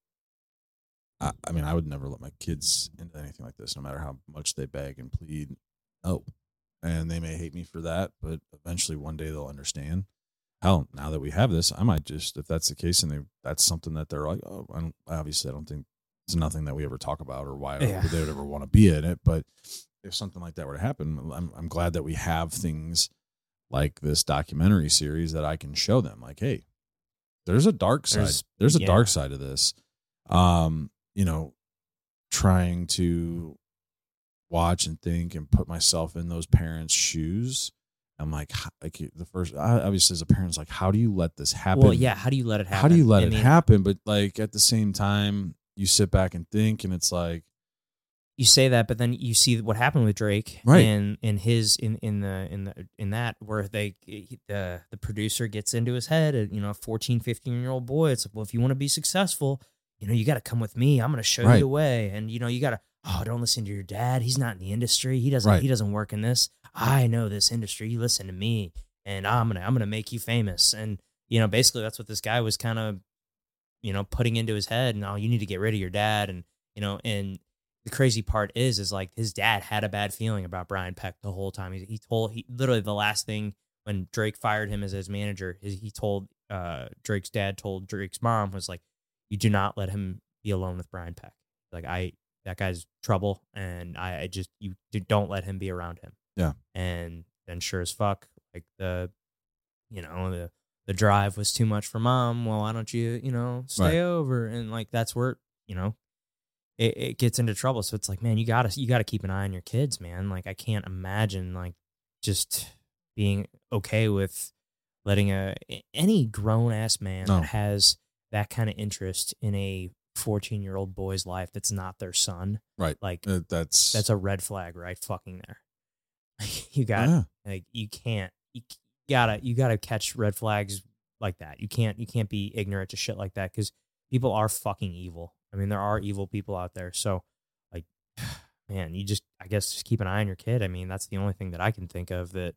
I, I mean, I would never let my kids into anything like this, no matter how much they beg and plead. Oh, and they may hate me for that, but eventually one day they'll understand. Hell, now that we have this, I might just, if that's the case, and they, that's something that they're like, oh, I don't, obviously I don't think it's nothing that we ever talk about or why Yeah. they would ever want to be in it. But if something like that were to happen, I'm, I'm glad that we have things like this documentary series that I can show them. Like, hey, there's a dark side. There's- There's, a yeah. dark side of this. Um, you know, trying to watch and think and put myself in those parents' shoes. I'm like, h- like the first, I- obviously as a parent, it's like, how do you let this happen? Well, yeah. How do you let it happen? How do you let I it mean, happen? But like at the same time, you sit back and think, and it's like, You say that, but then you see what happened with Drake, Right. And in his in in the in the in that where they he- the the producer gets into his head, and you know, a fourteen, fifteen year old boy. It's like, well, if you want to be successful, you know, you got to come with me. I'm going to show Right. you the way, and you know, you got to. Oh, don't listen to your dad. He's not in the industry. He doesn't. Right. He doesn't work in this. I know this industry. You listen to me, and I'm gonna I'm gonna make you famous. And you know, basically, that's what this guy was kind of, you know, putting into his head. No, you need to get rid of your dad, and you know, and the crazy part is, is like his dad had a bad feeling about Brian Peck the whole time. He, he told, he literally the last thing when Drake fired him as his manager, his, he told, uh, Drake's dad told Drake's mom was like, you do not let him be alone with Brian Peck. Like I, that guy's trouble. And I, I just, you don't let him be around him. Yeah. And then sure as fuck, like the, you know, the, the drive was too much for mom. Well, why don't you, you know, stay Right. over? And like, that's where, you know, It, it gets into trouble. So it's like, man, you gotta you gotta keep an eye on your kids, man. Like I can't imagine like just being okay with letting a any grown ass man No. that has that kind of interest in a fourteen year old boy's life that's not their son. Right. Like Uh, that's that's a red flag right fucking there. You got yeah. like you can't you gotta you gotta catch red flags like that. You can't you can't be ignorant to shit like that because people are fucking evil. I mean, there are evil people out there. So, like, man, you just, I guess, just keep an eye on your kid. I mean, that's the only thing that I can think of that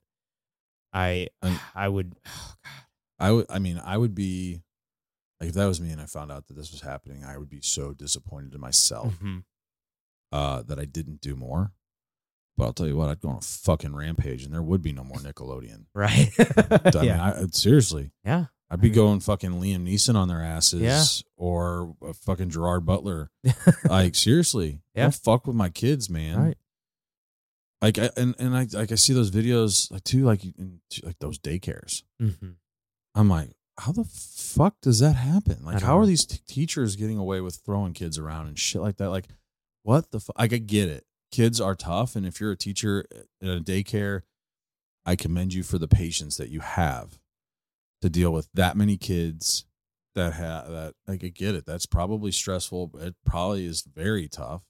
I, And- I would, oh God. I would. I mean, I would be like if that was me and I found out that this was happening, I would be so disappointed in myself Mhm. uh, that I didn't do more. But I'll tell you what, I'd go on a fucking rampage, and there would be no more Nickelodeon. Right. I mean, yeah. I, seriously, Yeah. I'd be I mean- going fucking Liam Neeson on their asses, Yeah. or uh, fucking Gerard Butler. Like seriously, Yeah. don't fuck with my kids, man. Right. Like I and and I like I see those videos like too, like in, like those daycares. Mm-hmm. I'm like, how the fuck does that happen? Like, don't how are know. these t- teachers getting away with throwing kids around and shit like that? Like, what the fuck? Like, I get it. Kids are tough, and if you're a teacher at a daycare, I commend you for the patience that you have to deal with that many kids that have that. Like, I get it. That's probably stressful. It probably is very tough.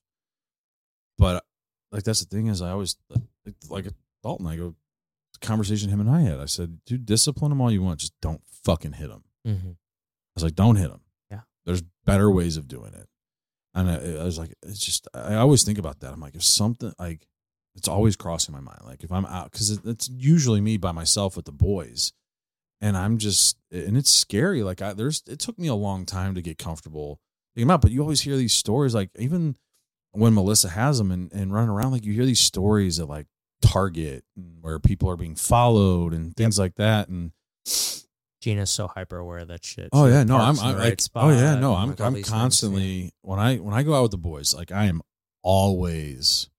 But like, that's the thing is, I always like, like Dalton. I go, conversation him and I had. I said, dude, discipline them all you want. Just don't fucking hit them. Mm-hmm. I was like, don't hit them. Yeah. There's better ways of doing it. And I, I was like, it's just, I always think about that. I'm like, if something like, it's always crossing my mind. Like if I'm out, cause it, it's usually me by myself with the boys and I'm just, and it's scary. Like I, there's, it took me a long time to get comfortable taking them out, but you always hear these stories. Like even when Melissa has them and, and running around, like you hear these stories of like Target where people are being followed and things like that. And Gina's so hyper aware of that shit. oh She yeah, no, I'm, parks in I'm the like, right spot oh yeah, no, and, I'm, like, all I'm these things, yeah. constantly when I when I go out with the boys, like I am always,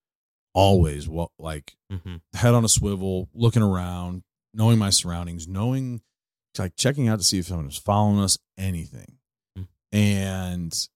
always what like Mhm. head on a swivel, looking around, knowing my surroundings, knowing like checking out to see if someone is following us, anything, Mm. and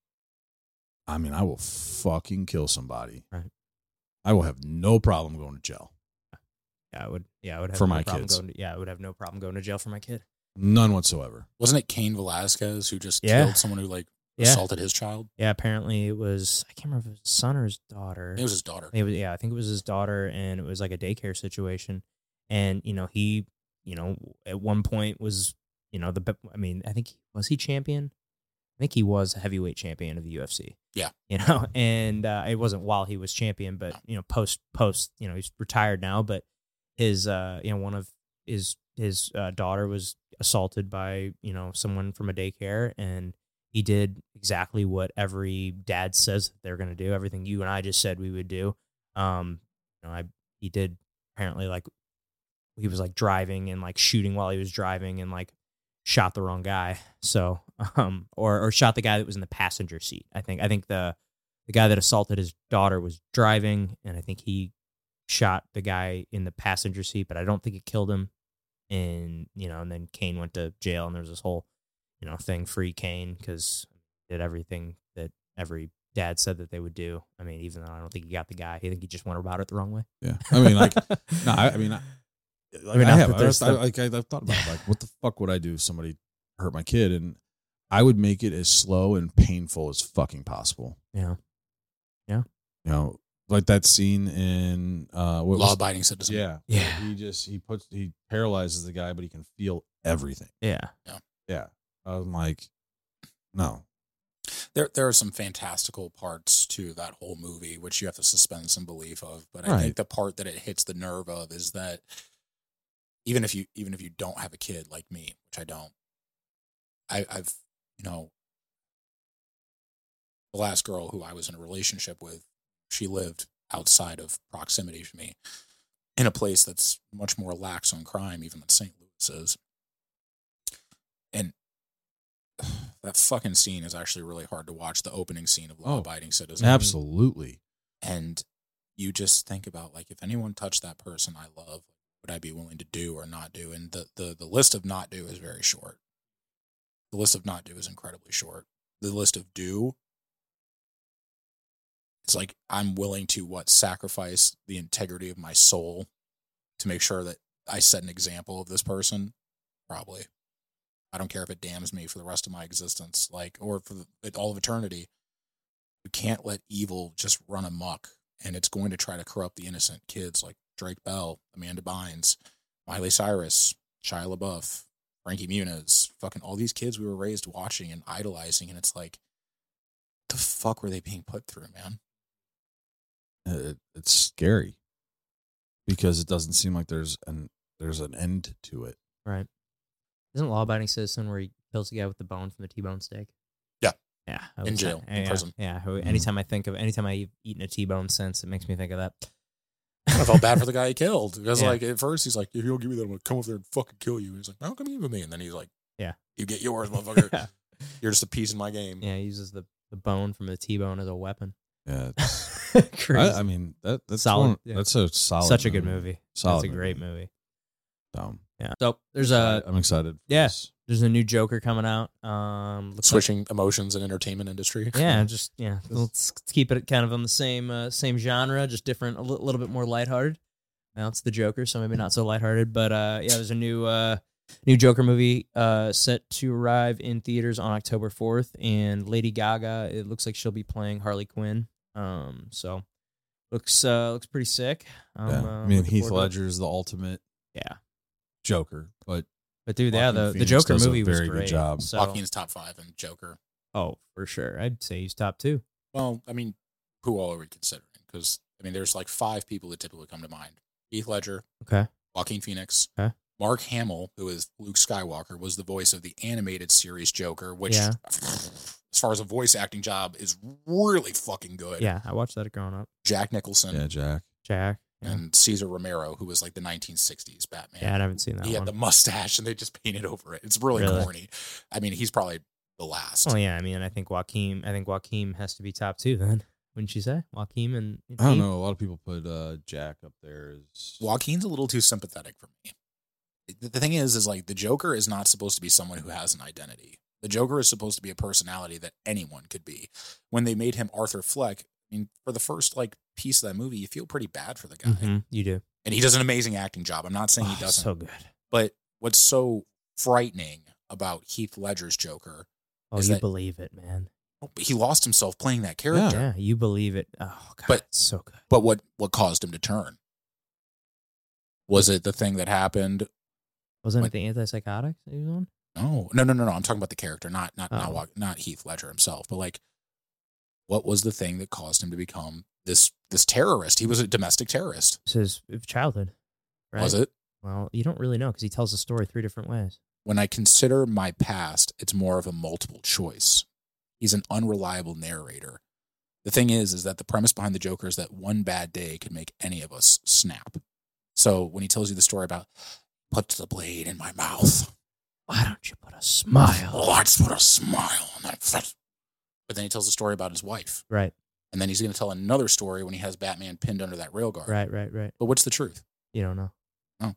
I mean, I will fucking kill somebody. Right. I will have no problem going to jail. Yeah, I would. Yeah, I would have For no my problem kids. Going to, yeah, I would have no problem going to jail for my kid. None whatsoever. Wasn't it Cain Velasquez who just Yeah. killed someone who like Yeah. assaulted his child? Yeah, apparently it was. I can't remember if it was his son or his daughter. It was his daughter. It was, yeah, I think it was his daughter, and it was like a daycare situation. And you know, he, you know, at one point was, you know, the. I mean, I think was he champion? I think he was a heavyweight champion of the U F C. Yeah. You know, and uh, it wasn't while he was champion, but you know, post post, you know, he's retired now, but his, uh, you know, one of his his uh, daughter was assaulted by you know someone from a daycare, and he did exactly what every dad says that they're going to do. Everything you and I just said we would do. Um, you know, I he did apparently like he was like driving and like shooting while he was driving and like shot the wrong guy. So, um, or or shot the guy that was in the passenger seat. I think I think the the guy that assaulted his daughter was driving, and I think he shot the guy in the passenger seat, but I don't think it killed him. And you know, and then Cain went to jail, and there was this whole you know thing, free Cain, because he did everything that every dad said that they would do. I mean, even though I don't think he got the guy, I think he just went about it the wrong way. Yeah. I mean, like, no, I, I mean, I, like, I, mean, I not have. that I, there's was- I, the- like, I, I've thought about it, like, what the fuck would I do if somebody hurt my kid? And I would make it as slow and painful as fucking possible. Yeah. You know, like that scene in uh, what was, Law-abiding citizen. yeah, Yeah. He just he puts he paralyzes the guy, but he can feel everything. Yeah. Yeah, I'm like, no, There, there are some fantastical parts to that whole movie, which you have to suspend some belief of. But I Right. think the part that it hits the nerve of is that even if you, even if you don't have a kid like me, which I don't, I, I've, you know, the last girl who I was in a relationship with, she lived outside of proximity to me in a place that's much more lax on crime, even than Saint Louis is. And that fucking scene is actually really hard to watch. The opening scene of Law Abiding Citizen. Absolutely. And you just think about, like, if anyone touched that person I love, would I be willing to do or not do? And the, the, the list of not do is very short. The list of not do is incredibly short. The list of do, it's like I'm willing to, what, sacrifice the integrity of my soul to make sure that I set an example of this person? Probably. I don't care if it damns me for the rest of my existence, like, or for the, all of eternity. You can't let evil just run amok, and it's going to try to corrupt the innocent kids like Drake Bell, Amanda Bynes, Miley Cyrus, Shia LaBeouf, Frankie Muniz, fucking all these kids we were raised watching and idolizing, and it's like, the fuck were they being put through, man? It, it's scary because it doesn't seem like there's an there's an end to it. Right. Isn't Law Abiding Citizen where he kills the guy with the bone from the T-bone steak? Yeah. Yeah. In jail, yeah, in prison. Yeah. Anytime I think of, anytime I've eaten a T-bone since, it makes me think of that. I felt bad for the guy he killed. Because, Yeah. like, at first he's like, if you don't give me that, I'm going to come over there and fucking kill you. He's like, no, come eat with me. And then he's like, Yeah. You get yours, motherfucker. Yeah. You're just a piece in my game. Yeah. He uses the, the bone from the T-bone as a weapon. Yeah, it's, Crazy. I, I mean that that's Solid, one, yeah. that's a solid, Such a good movie. Solid That's a great movie. Um, Yeah. So there's a I'm excited. For yeah. this. there's a new Joker coming out. Um, looks Switching like, emotions in entertainment industry. Yeah, just yeah. Let's keep it kind of on the same uh, same genre, just different, a li- little bit more lighthearted. Now it's the Joker, so maybe not so lighthearted, but uh, yeah, there's a new uh, new Joker movie uh, set to arrive in theaters on October fourth, and Lady Gaga, it looks like she'll be playing Harley Quinn. Um, so looks uh, looks pretty sick. Um, Yeah. uh, I mean, looking Heath forward to it. Ledger is the ultimate Yeah, Joker, but but dude, yeah, Joaquin the, the Phoenix Joker does a movie was very good great. job. So, Joaquin's top five and Joker. oh, for sure, I'd say he's top two. Well, I mean, who all are we considering? Because, I mean, there's like five people that typically come to mind. Heath Ledger, Okay, Joaquin Phoenix, Okay. Mark Hamill, who is Luke Skywalker, was the voice of the animated series Joker, which, Yeah. as far as a voice acting job, is really fucking good. yeah, I watched that growing up. Jack Nicholson yeah, Jack. Jack, yeah, and Cesar Romero, who was like the nineteen sixties Batman. yeah I haven't seen that he one. had the mustache and they just painted over it. It's really, Really? corny. I mean, he's probably the last. Oh yeah, I mean, I think Joaquin. I think Joaquin has to be top two. Then, wouldn't you say Joaquin and? and I don't Heath? know. A lot of people put uh, Jack up there as Joaquin's a little too sympathetic for me. The the thing is, is like the Joker is not supposed to be someone who has an identity. The Joker is supposed to be a personality that anyone could be. When they made him Arthur Fleck, I mean, for the first like piece of that movie, you feel pretty bad for the guy, Mhm, you do. and he does an amazing acting job. I'm not saying he Oh, doesn't, so good. but what's so frightening about Heath Ledger's Joker, Oh, Is you that- believe it, man. he lost himself playing that character. Yeah, you believe it. Oh god, But- it's so good. But what what caused him to turn? Was it the thing that happened? Wasn't What- it the antipsychotics that he was on? No, no, no, no, no. I'm talking about the character, not not not Oh. Wa- not Heath Ledger himself. But like, what was the thing that caused him to become this this terrorist? He was a domestic terrorist. It's his childhood, right? Was it? Well, you don't really know because he tells the story three different ways. When I consider my past, it's more of a multiple choice. He's an unreliable narrator. The thing is, is that the premise behind the Joker is that one bad day could make any of us snap. So when he tells you the story about put the blade in my mouth, Why don't you put a smile? let's put a smile on that face. But then he tells a story about his wife. Right, And then he's going to tell another story when he has Batman pinned under that rail guard. right, right, right. But what's the truth? You don't know. Oh.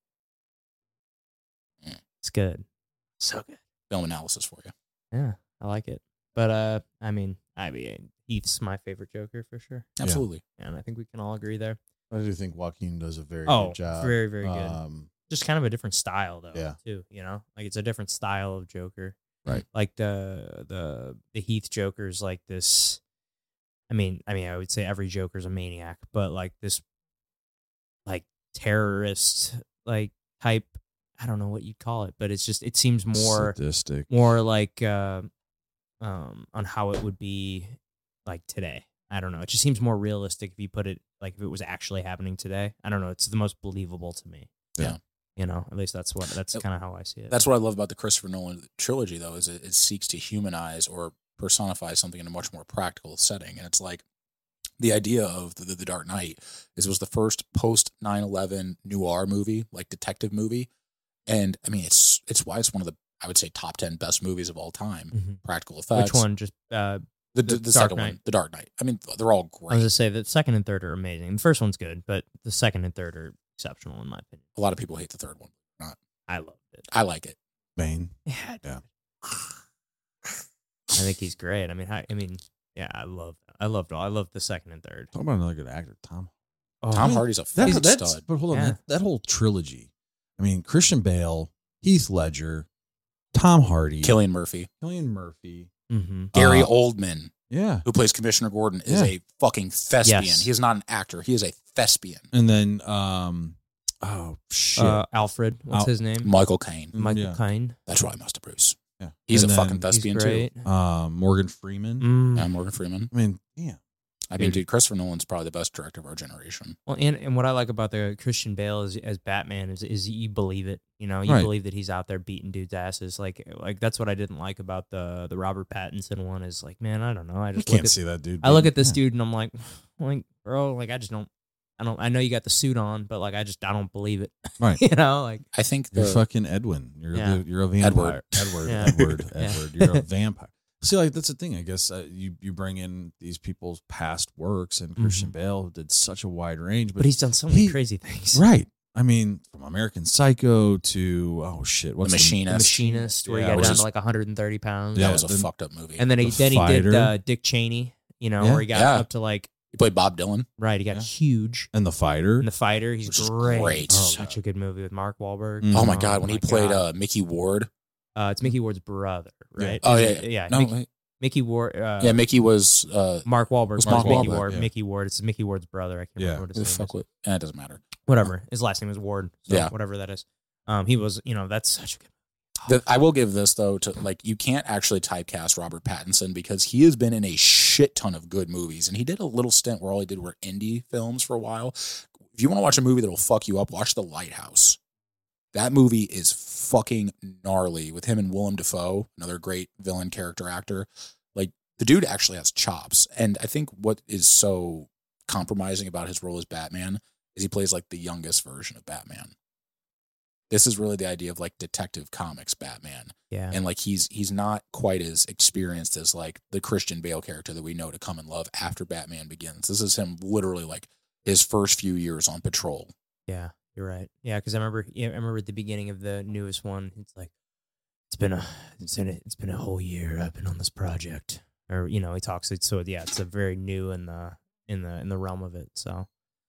Mm. It's good. So good. Film analysis for you. Yeah, I like it. But uh, I mean, I mean, Heath's my favorite Joker for sure, Absolutely. and I think we can all agree there. I do think Joaquin does a very Oh, good job. very, very good. Um, Just kind of a different style though. Yeah. Too. You know, like it's a different style of Joker. Right. Like the the the Heath Joker's like this. I mean, I mean, I would say every Joker's a maniac, but like this, like terrorist, like type. I don't know what you'd call it, but it's just it seems more sadistic. more like uh, um on how it would be like today. I don't know. It just seems more realistic if you put it like if it was actually happening today. I don't know. It's the most believable to me. Yeah. You know, at least that's what that's kind of how I see it. That's what I love about the Christopher Nolan trilogy, though, is it, it seeks to humanize or personifies something in a much more practical setting. And it's like the idea of the, the Dark Knight is it was the first post nine eleven noir movie, like detective movie. And I mean, it's it's why it's one of the, I would say, top ten best movies of all time. Mm-hmm. Practical effects. Which one? Just uh, the, the, the second one, The Dark Knight. I mean, they're all great. I was going to say the second and third are amazing. The first one's good, but the second and third are exceptional in my opinion. A lot of people hate the third one. Not. I loved it. I like it. Bane. Yeah. Yeah. I think he's great. I mean, I, I mean, yeah, I love, I loved all. I loved the second and third. Talk about another good actor, Tom. Oh, Tom I- Hardy's a That, fucking that's, stud. but hold on, Yeah. that, that whole trilogy. I mean, Christian Bale, Heath Ledger, Tom Hardy, Cillian Murphy. Cillian Murphy. Mm-hmm. Gary Uh, Oldman, Yeah. who plays Commissioner Gordon, is Yeah. a fucking thespian. Yes. He is not an actor. He is a thespian. And then, um, oh, shit. Uh, Alfred, what's Al- his name? Michael Caine. Michael yeah. Caine. That's right, Master Bruce. Yeah. He's And a then fucking thespian He's too. great. Um, Morgan Freeman. Mm. Yeah, Morgan Freeman. I mean, yeah. I mean, dude, Christopher Nolan's probably the best director of our generation. Well, and, and what I like about the Christian Bale is, as Batman is is you believe it. You know, you Right. believe that he's out there beating dudes' asses. Like, like that's what I didn't like about the the Robert Pattinson one. Is like, man, I don't know. I You just look can't at, see that dude. I look being- at this yeah. dude and I'm like, like, bro, like I just don't. I don't. I know you got the suit on, but like I just I don't believe it. Right. You know, like I think You're the fucking Edwin. You're Yeah. the, you're a vampire. Edward. Yeah. Edward. Yeah. Edward. You're a vampire. See, like that's the thing. I guess uh, you you bring in these people's past works, and Christian Bale did such a wide range, but, but he's done so many he- crazy things. right. I mean, from American Psycho to oh shit, what's The the- Machinist. The Machinist, where Yeah, he got which down is- to like one hundred thirty pounds. Yeah, that was a then- fucked up movie. And then he The then he did Fighter. uh, Dick Cheney. You know, Yeah. where he got Yeah. up to like he played Bob Dylan. right. He got Yeah. huge. and the fighter. In The Fighter, he's Which is great. great. Oh, such a good movie with Mark Wahlberg. Mm. Oh my god, when he my played God. uh, Mickey Ward. uh, it's Mickey Ward's brother, right? Oh Is yeah, it- yeah. No, Mickey, wait. Mickey Ward. Uh, yeah, Mickey was uh, Mark Wahlberg. was Mark Mark Mickey Wahlberg, Ward. yeah. Mickey Ward. It's Mickey Ward's brother. I can't Yeah. remember what his who name the fuck is. was, eh, it doesn't matter. Whatever. His last name is Ward. So Yeah. Whatever that is. Um, he was. You know, that's such a good. The, I will give this though to like you can't actually typecast Robert Pattinson because he has been in a shit ton of good movies, and he did a little stint where all he did were indie films for a while. If you want to watch a movie that'll fuck you up, watch The Lighthouse. That movie is fucking gnarly with him and Willem Dafoe, another great villain character actor. Like the dude actually has chops, and I think what is so compromising about his role as Batman is he plays like the youngest version of Batman. This is really the idea of like Detective Comics Batman. Yeah. And like he's he's not quite as experienced as like the Christian Bale character that we know to come and love after Batman Begins. This is him literally like his first few years on patrol. Yeah, you're right. Yeah, because I remember, yeah, I remember at the beginning of the newest one, it's like it's been a, it's been a, it's been a whole year I've been on this project, or you know, he talks. It's so yeah, it's a very new in the in the in the realm of it. So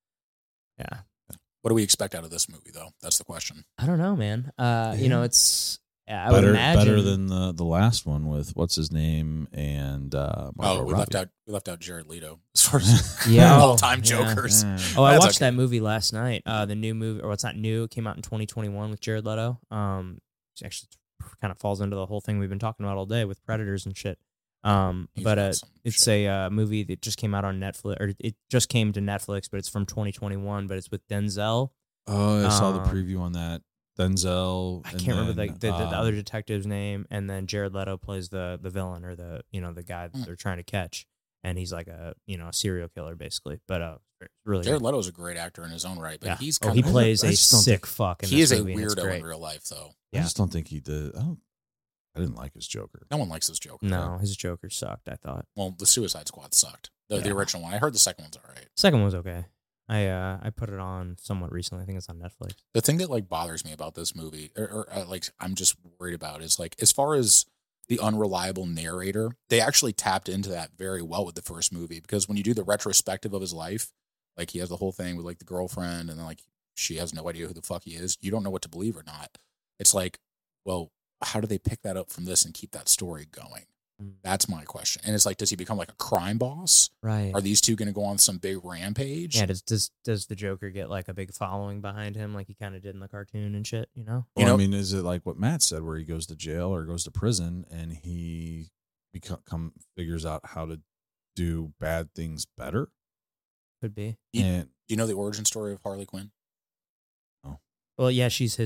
yeah, What do we expect out of this movie though? That's the question. I don't know, man. Uh, you Yeah. know, it's yeah, I would better imagine better than the the last one with what's his name and uh, Margot Oh, we Robbie. left out we left out Jared Leto as far as Yeah. all time Yeah. jokers. Yeah. Oh, I That's watched okay. that movie last night. Uh, the new movie, or it's not new, it came out in twenty twenty-one with Jared Leto. Um, it actually kind of falls into the whole thing we've been talking about all day with Predators and shit. Um, He's but got uh, some it's shit. a uh, movie that just came out on Netflix, or it just came to Netflix, but it's from twenty twenty-one. But it's with Denzel. Oh, I saw the Um, preview on that. Denzel. I and can't remember the then, the, the, the um, other detective's name, and then Jared Leto plays the the villain, or the you know the guy that Hmm. they're trying to catch, and he's like a you know a serial killer basically. But uh, it's really Jared Leto is a great actor in his own right, but yeah. he's oh, kind he of plays I a just don't sick fuck. In he this is a movie, and it's weirdo great. in real life though. I Yeah. just don't think he did. I don't. I didn't like his Joker. No one likes this Joker. No, his Joker sucked. I thought Well, the Suicide Squad sucked. The, the Yeah. original one. I heard the second one's all right. second one was okay. I uh I put it on somewhat recently. I think it's on Netflix. The thing that like bothers me about this movie, or, or uh, like I'm just worried about, is like as far as the unreliable narrator, they actually tapped into that very well with the first movie, because when you do the retrospective of his life, like he has the whole thing with like the girlfriend, and then like she has no idea who the fuck he is. You don't know what to believe or not. It's like, well, how do they pick that up from this and keep that story going? Mm. That's my question. And it's like, does he become like a crime boss? Right. Are these two going to go on some big rampage? Yeah. Does does does the Joker get like a big following behind him, like he kind of did in the cartoon and shit? You know. You Well, know- I mean, is it like what Matt said, where he goes to jail or goes to prison and he become come figures out how to do bad things better? Could be. You- And Do you know the origin story of Harley Quinn? Well, yeah, she's his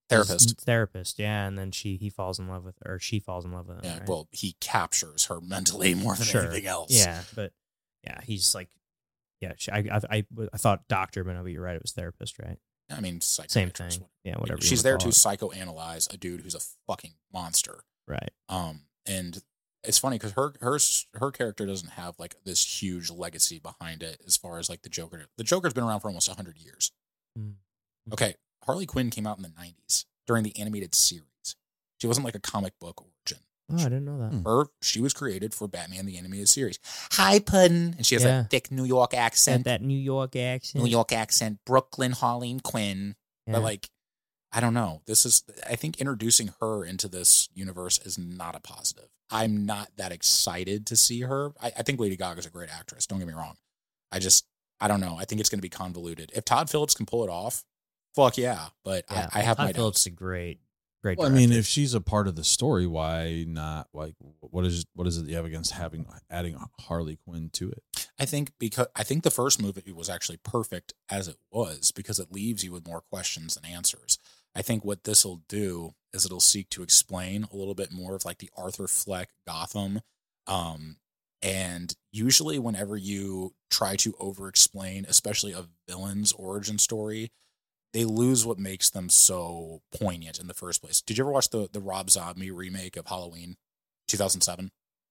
Therapist. Therapist, yeah, and then she he falls in love with or she falls in love with him. Yeah, right? well, he captures her mentally more than Sure. anything else. Yeah, but yeah, he's like, yeah, she, I, I I I thought doctor, but no, but you're right, it was therapist, right? I mean, Same thing. psychiatrist. Yeah, whatever. you She's wanna there call to it. psychoanalyze a dude who's a fucking monster. Right. Um, and it's funny because her her her character doesn't have like this huge legacy behind it as far as like the Joker. The Joker's been around for almost a hundred years. Mm. Okay, Harley Quinn came out in the nineties during the animated series. She wasn't like a comic book origin. Oh, I didn't know that. Hmm. Her she was created for Batman the animated series. Hi, Puddin', and she has Yeah. that thick New York Had accent. that New York accent. New York accent, Brooklyn Harleen Quinn. Yeah. But like, I don't know. This is, I think introducing her into this universe is not a positive. I'm not that excited to see her. I, I think Lady Gaga's a great actress. Don't get me wrong. I just, I don't know. I think it's going to be convoluted. If Todd Phillips can pull it off, fuck yeah. But yeah, I, I have Todd my Phillips doubts. is a great, great. Well, I mean, director. if she's a part of the story, why not? Like, what is what is it you have against having adding Harley Quinn to it? I think because I think the first movie was actually perfect as it was because it leaves you with more questions than answers. I think what this will do is it'll seek to explain a little bit more of like the Arthur Fleck Gotham. Um, and usually whenever you try to over explain, especially a villain's origin story, they lose what makes them so poignant in the first place. Did you ever watch the, the Rob Zombie remake of Halloween two thousand seven?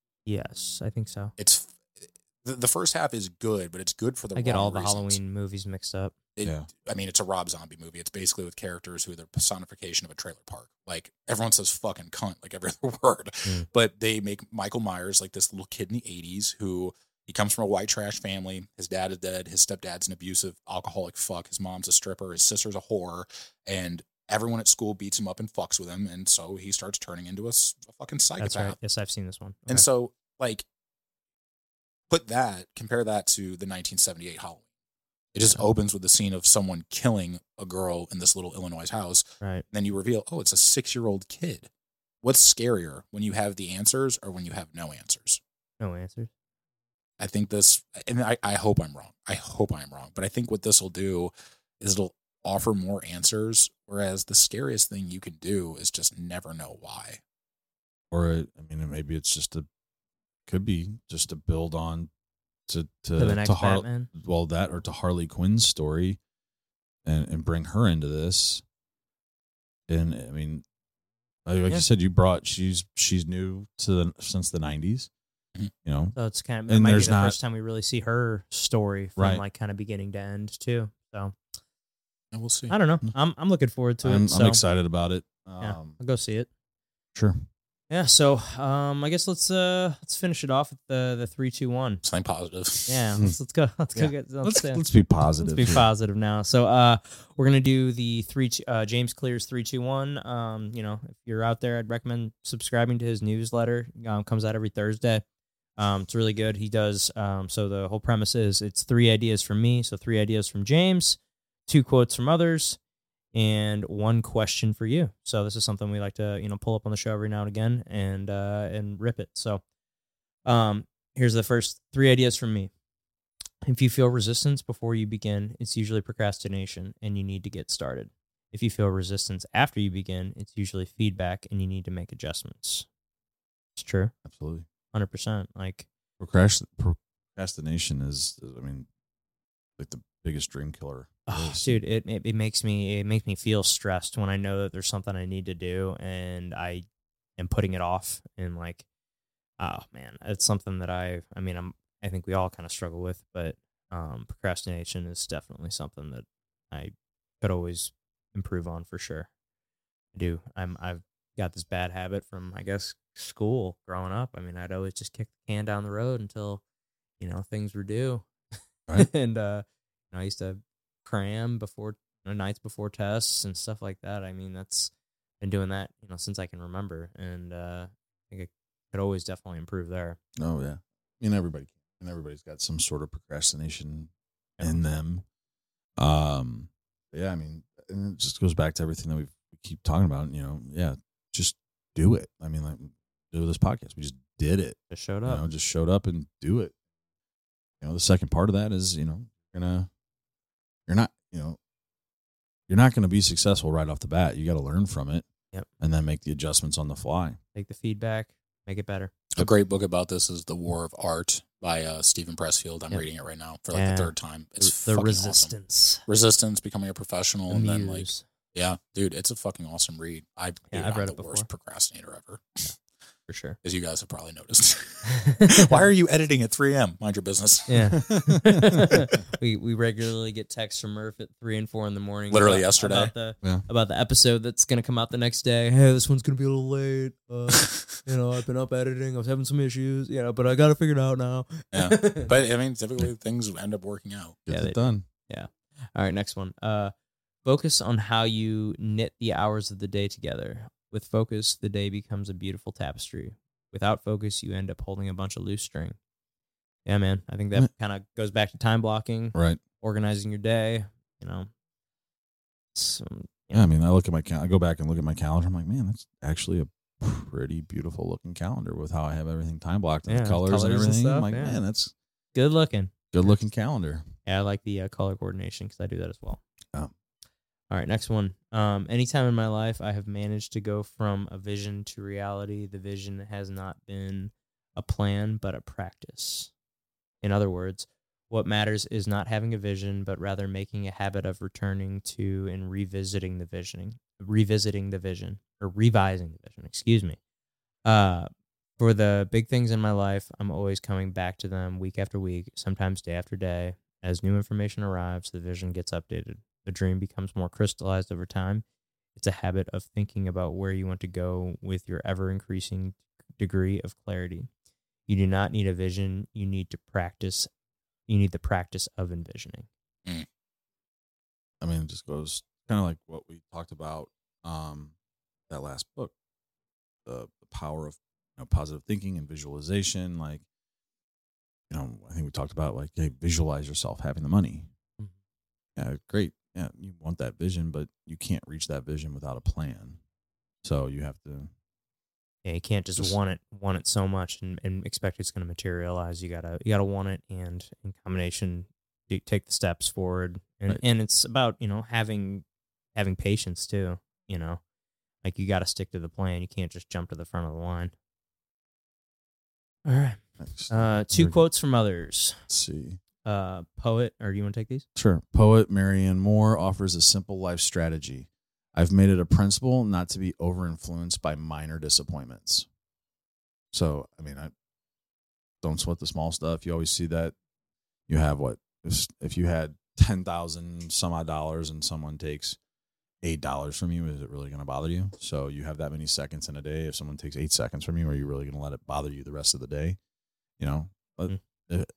yes, I think so. It's the, the first half is good, but it's good for the I get wrong all the reasons. Halloween movies mixed up. It, Yeah. I mean, it's a Rob Zombie movie. It's basically with characters who are the personification of a trailer park. Like, everyone says fucking cunt, like every other word. Mm. But they make Michael Myers like this little kid in the eighties who, he comes from a white trash family. His dad is dead. His stepdad's an abusive alcoholic fuck. His mom's a stripper. His sister's a whore. And everyone at school beats him up and fucks with him. And so he starts turning into a, s- a fucking psychopath. That's right. Yes, I've seen this one. And Okay. so, like, put that, compare that to the nineteen seventy-eight Halloween. It just opens with the scene of someone killing a girl in this little Illinois house. right. Then you reveal, oh, it's a six-year-old kid. What's scarier, when you have the answers or when you have no answers? No answers. I think this, and I, I hope I'm wrong. I hope I'm wrong. But I think what this will do is it'll offer more answers, whereas the scariest thing you can do is just never know why. Or I mean, maybe it's just a could be just to build on to to, To the next to Har- Batman. well that or to Harley Quinn's story, and and bring her into this. And I mean, like, like Yeah. you said, you brought she's she's new to the since the nineties. Mhm. You know, So it's kind of, it And might be there's the not- first time we really see her story from Right. like kind of beginning to end too. So And we'll see. I don't know. I'm I'm looking forward to I'm, it. So I'm excited about it. yeah, Um, I'll go see it. Sure. Yeah. So um, I guess let's uh let's finish it off with the the three two one. Something positive. Yeah. Let's let's go. Let's go Yeah. get. Let's uh, let's be positive. Let's be here. positive now. So uh, we're gonna do the three. Uh, James Clear's three two one. Um, you know, if you're out there, I'd recommend subscribing to his newsletter. Um, comes out every Thursday. Um, it's really good. He does. Um, so the whole premise is it's three ideas from me. So three ideas from James, two quotes from others, and one question for you. So this is something we like to you know pull up on the show every now and again and uh, and rip it. So um, here's the first three ideas from me. If you feel resistance before you begin, it's usually procrastination and you need to get started. If you feel resistance after you begin, it's usually feedback and you need to make adjustments. It's true. Absolutely. one hundred percent. Like, Procrast- procrastination is, I mean, like the biggest dream killer. there oh, is. dude, it, it it makes me it makes me feel stressed when I know that there's something I need to do and I am putting it off and like, oh man, it's something that I I mean I'm I think we all kind of struggle with, but um, procrastination is definitely something that I could always improve on for sure. I do. I'm I've got this bad habit from I guess school growing up. I mean, I'd always just kick the can down the road until you know things were due, Right. and uh, you know, I used to cram before you know, nights before tests and stuff like that. I mean, that's been doing that you know since I can remember, and uh, I think I could always definitely improve there. Oh yeah. I mean, everybody, and everybody's got some sort of procrastination in them. Um, but yeah, I mean, and it just goes back to everything that we've, we keep talking about. You know, yeah, just do it. I mean, like do this podcast, we just did it. Just showed You up. know, just showed up and do it. You know, the second part of that is, you know, you're gonna, you're not, you know, you're not going to be successful right off the bat. You got to learn from it. Yep. And then make the adjustments on the fly. Take the feedback, make it better. A great book about this is The War of Art by uh, Stephen Pressfield. I'm Yep. reading it right now for like Yeah. the third time. It's the fucking resistance. awesome. Resistance, becoming a professional, The and then like, muse. yeah, dude, it's a fucking awesome read. I, Yeah, dude, I've I'm read the it before. worst procrastinator ever, For sure. as you guys have probably noticed. Why are you editing at three a.m.? Mind your business. Yeah. we we regularly get texts from Murph at three and four in the morning. Literally about, yesterday. About the, Yeah. about the episode that's going to come out the next day. Hey, this one's going to be a little late. Uh, you know, I've been up editing. I was having some issues, you know, but I got to figure it out now. Yeah. But I mean, typically things end up working out. Get Yeah, it they- done. All right, next one. Uh, focus on how you knit the hours of the day together. With focus, the day becomes a beautiful tapestry. Without focus, you end up holding a bunch of loose string. Yeah, man. I think that Right. kind of goes back to time blocking, Right. organizing your day. You know, so, Yeah. I mean, I look at my cal- I go back and look at my calendar. I'm like, man, that's actually a pretty beautiful looking calendar with how I have everything time blocked and Yeah, the colors, colors and and everything. I'm stuff, like, yeah. man, that's good looking. good looking calendar. Yeah, I like the uh, color coordination because I do that as well. Oh. All right, next one. Um, anytime in my life I have managed to go from a vision to reality, the vision has not been a plan, but a practice. In other words, what matters is not having a vision, but rather making a habit of returning to and revisiting the visioning, revisiting the vision, or revising the vision, excuse me. Uh, for the big things in my life, I'm always coming back to them week after week, sometimes day after day. As new information arrives, the vision gets updated. The dream becomes more crystallized over time. It's a habit of thinking about where you want to go with your ever-increasing degree of clarity. You do not need a vision. You need to practice. You need the practice of envisioning. I mean, it just goes kind of like what we talked about um, that last book, the, the power of you know, positive thinking and visualization. Like, you know, I think we talked about like, hey, visualize yourself having the money. Mhm. Yeah, great. Yeah, you want that vision, but you can't reach that vision without a plan. So you have to. Yeah, you can't just, Just- want it, want it so much, and, and expect it's going to materialize. You gotta, you gotta want it, and in combination, you take the steps forward. And Right. and it's about you know having having patience too. You know, like you got to stick to the plan. You can't just jump to the front of the line. All right. Next. Uh, two Very good. quotes from others. Let's see. Uh, poet, or do you want to take these? Sure. Poet Marianne Moore offers a simple life strategy. I've made it a principle not to be over-influenced by minor disappointments. So, I mean, I don't sweat the small stuff. You always see that. You have what? If, if you had ten thousand some odd dollars and someone takes eight dollars from you, is it really going to bother you? So you have that many seconds in a day. If someone takes eight seconds from you, are you really going to let it bother you the rest of the day? You know? But Mm. it,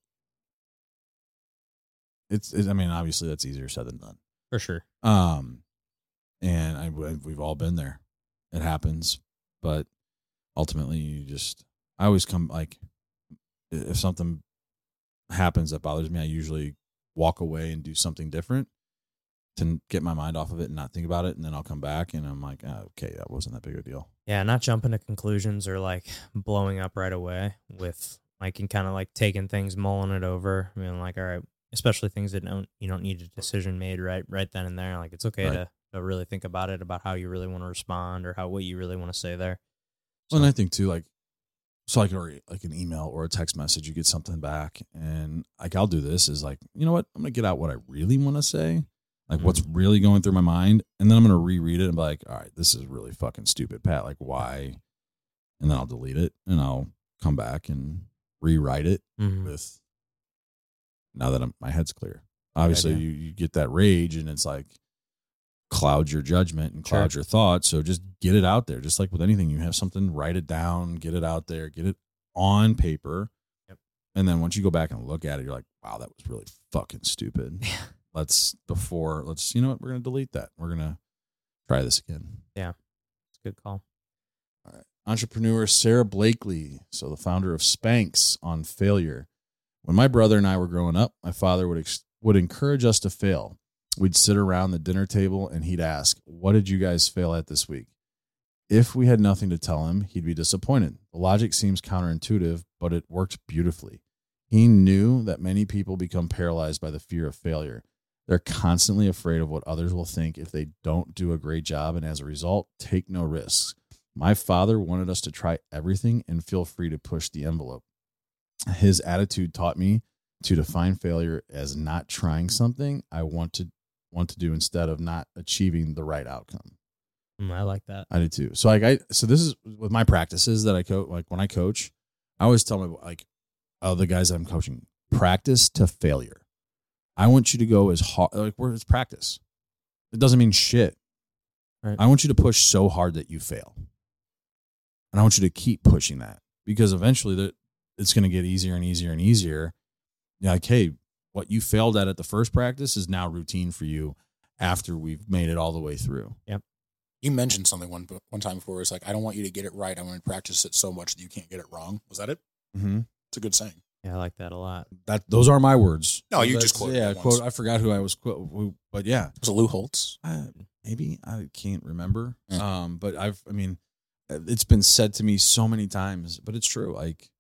it's, it, I mean, obviously that's easier said than done. For sure. Um, and I, we've all been there. It happens, but ultimately, you just. I always come like, if something happens that bothers me, I usually walk away and do something different to get my mind off of it and not think about it, and then I'll come back and I'm like, oh, okay, that wasn't that big of a deal. Yeah, not jumping to conclusions or like blowing up right away with like and kind of like taking things, mulling it over. I mean, like, all right, especially things that don't you don't need a decision made right right then and there. Like it's okay Right. to, to really think about it, about how you really want to respond or how what you really want to say there. Well, and I think too, like, so like, or like an email or a text message, you get something back, and like I'll do this is like, you know what, I'm gonna get out what I really want to say, like Mhm. what's really going through my mind, and then I'm gonna reread it and be like, all right, this is really fucking stupid, Pat. Like, why? And then I'll delete it and I'll come back and rewrite it Mm-hmm. with. Now that I'm, my head's clear, obviously idea. you, you get that rage, and it's like clouds your judgment and Sure. clouds your thoughts. So just get it out there. Just like with anything, you have something, write it down, get it out there, get it on paper. Yep. And then once you go back and look at it, you're like, wow, that was really fucking stupid. Yeah. Let's before let's you know what, we're gonna delete that. We're gonna try this again. It's a good call. All right. Entrepreneur Sarah Blakely, so the founder of Spanx, on failure. When my brother and I were growing up, my father would ex- would encourage us to fail. We'd sit around the dinner table and he'd ask, "What did you guys fail at this week?" If we had nothing to tell him, he'd be disappointed. The logic seems counterintuitive, but it worked beautifully. He knew that many people become paralyzed by the fear of failure. They're constantly afraid of what others will think if they don't do a great job, and as a result, take no risks. My father wanted us to try everything and feel free to push the envelope. His attitude taught me to define failure as not trying something I want to want to do instead of not achieving the right outcome. Mm, I like that. I do too. So like I, so this is with my practices that I coach. Like when I coach, I always tell my like other guys that I'm coaching, practice to failure. I want you to go as hard, like where it's practice. It doesn't mean shit. Right. I want you to push so hard that you fail. And I want you to keep pushing that because eventually that it's going to get easier and easier and easier. You're like, hey, what you failed at at the first practice is now routine for you after we've made it all the way through. Yep. You mentioned something one one time before. It's like, I don't want you to get it right. I want to practice it so much that you can't get it wrong. Was that it? Mm-hmm. It's a good saying. Yeah, I like that a lot. That those are my words. No, you That's, just quoted yeah, it quote. once. I forgot who I was quote, who, but yeah, Was it Lou Holtz? uh, maybe I can't remember. Mm. Um, but I've, I mean, it's been said to me so many times, but it's true. Like,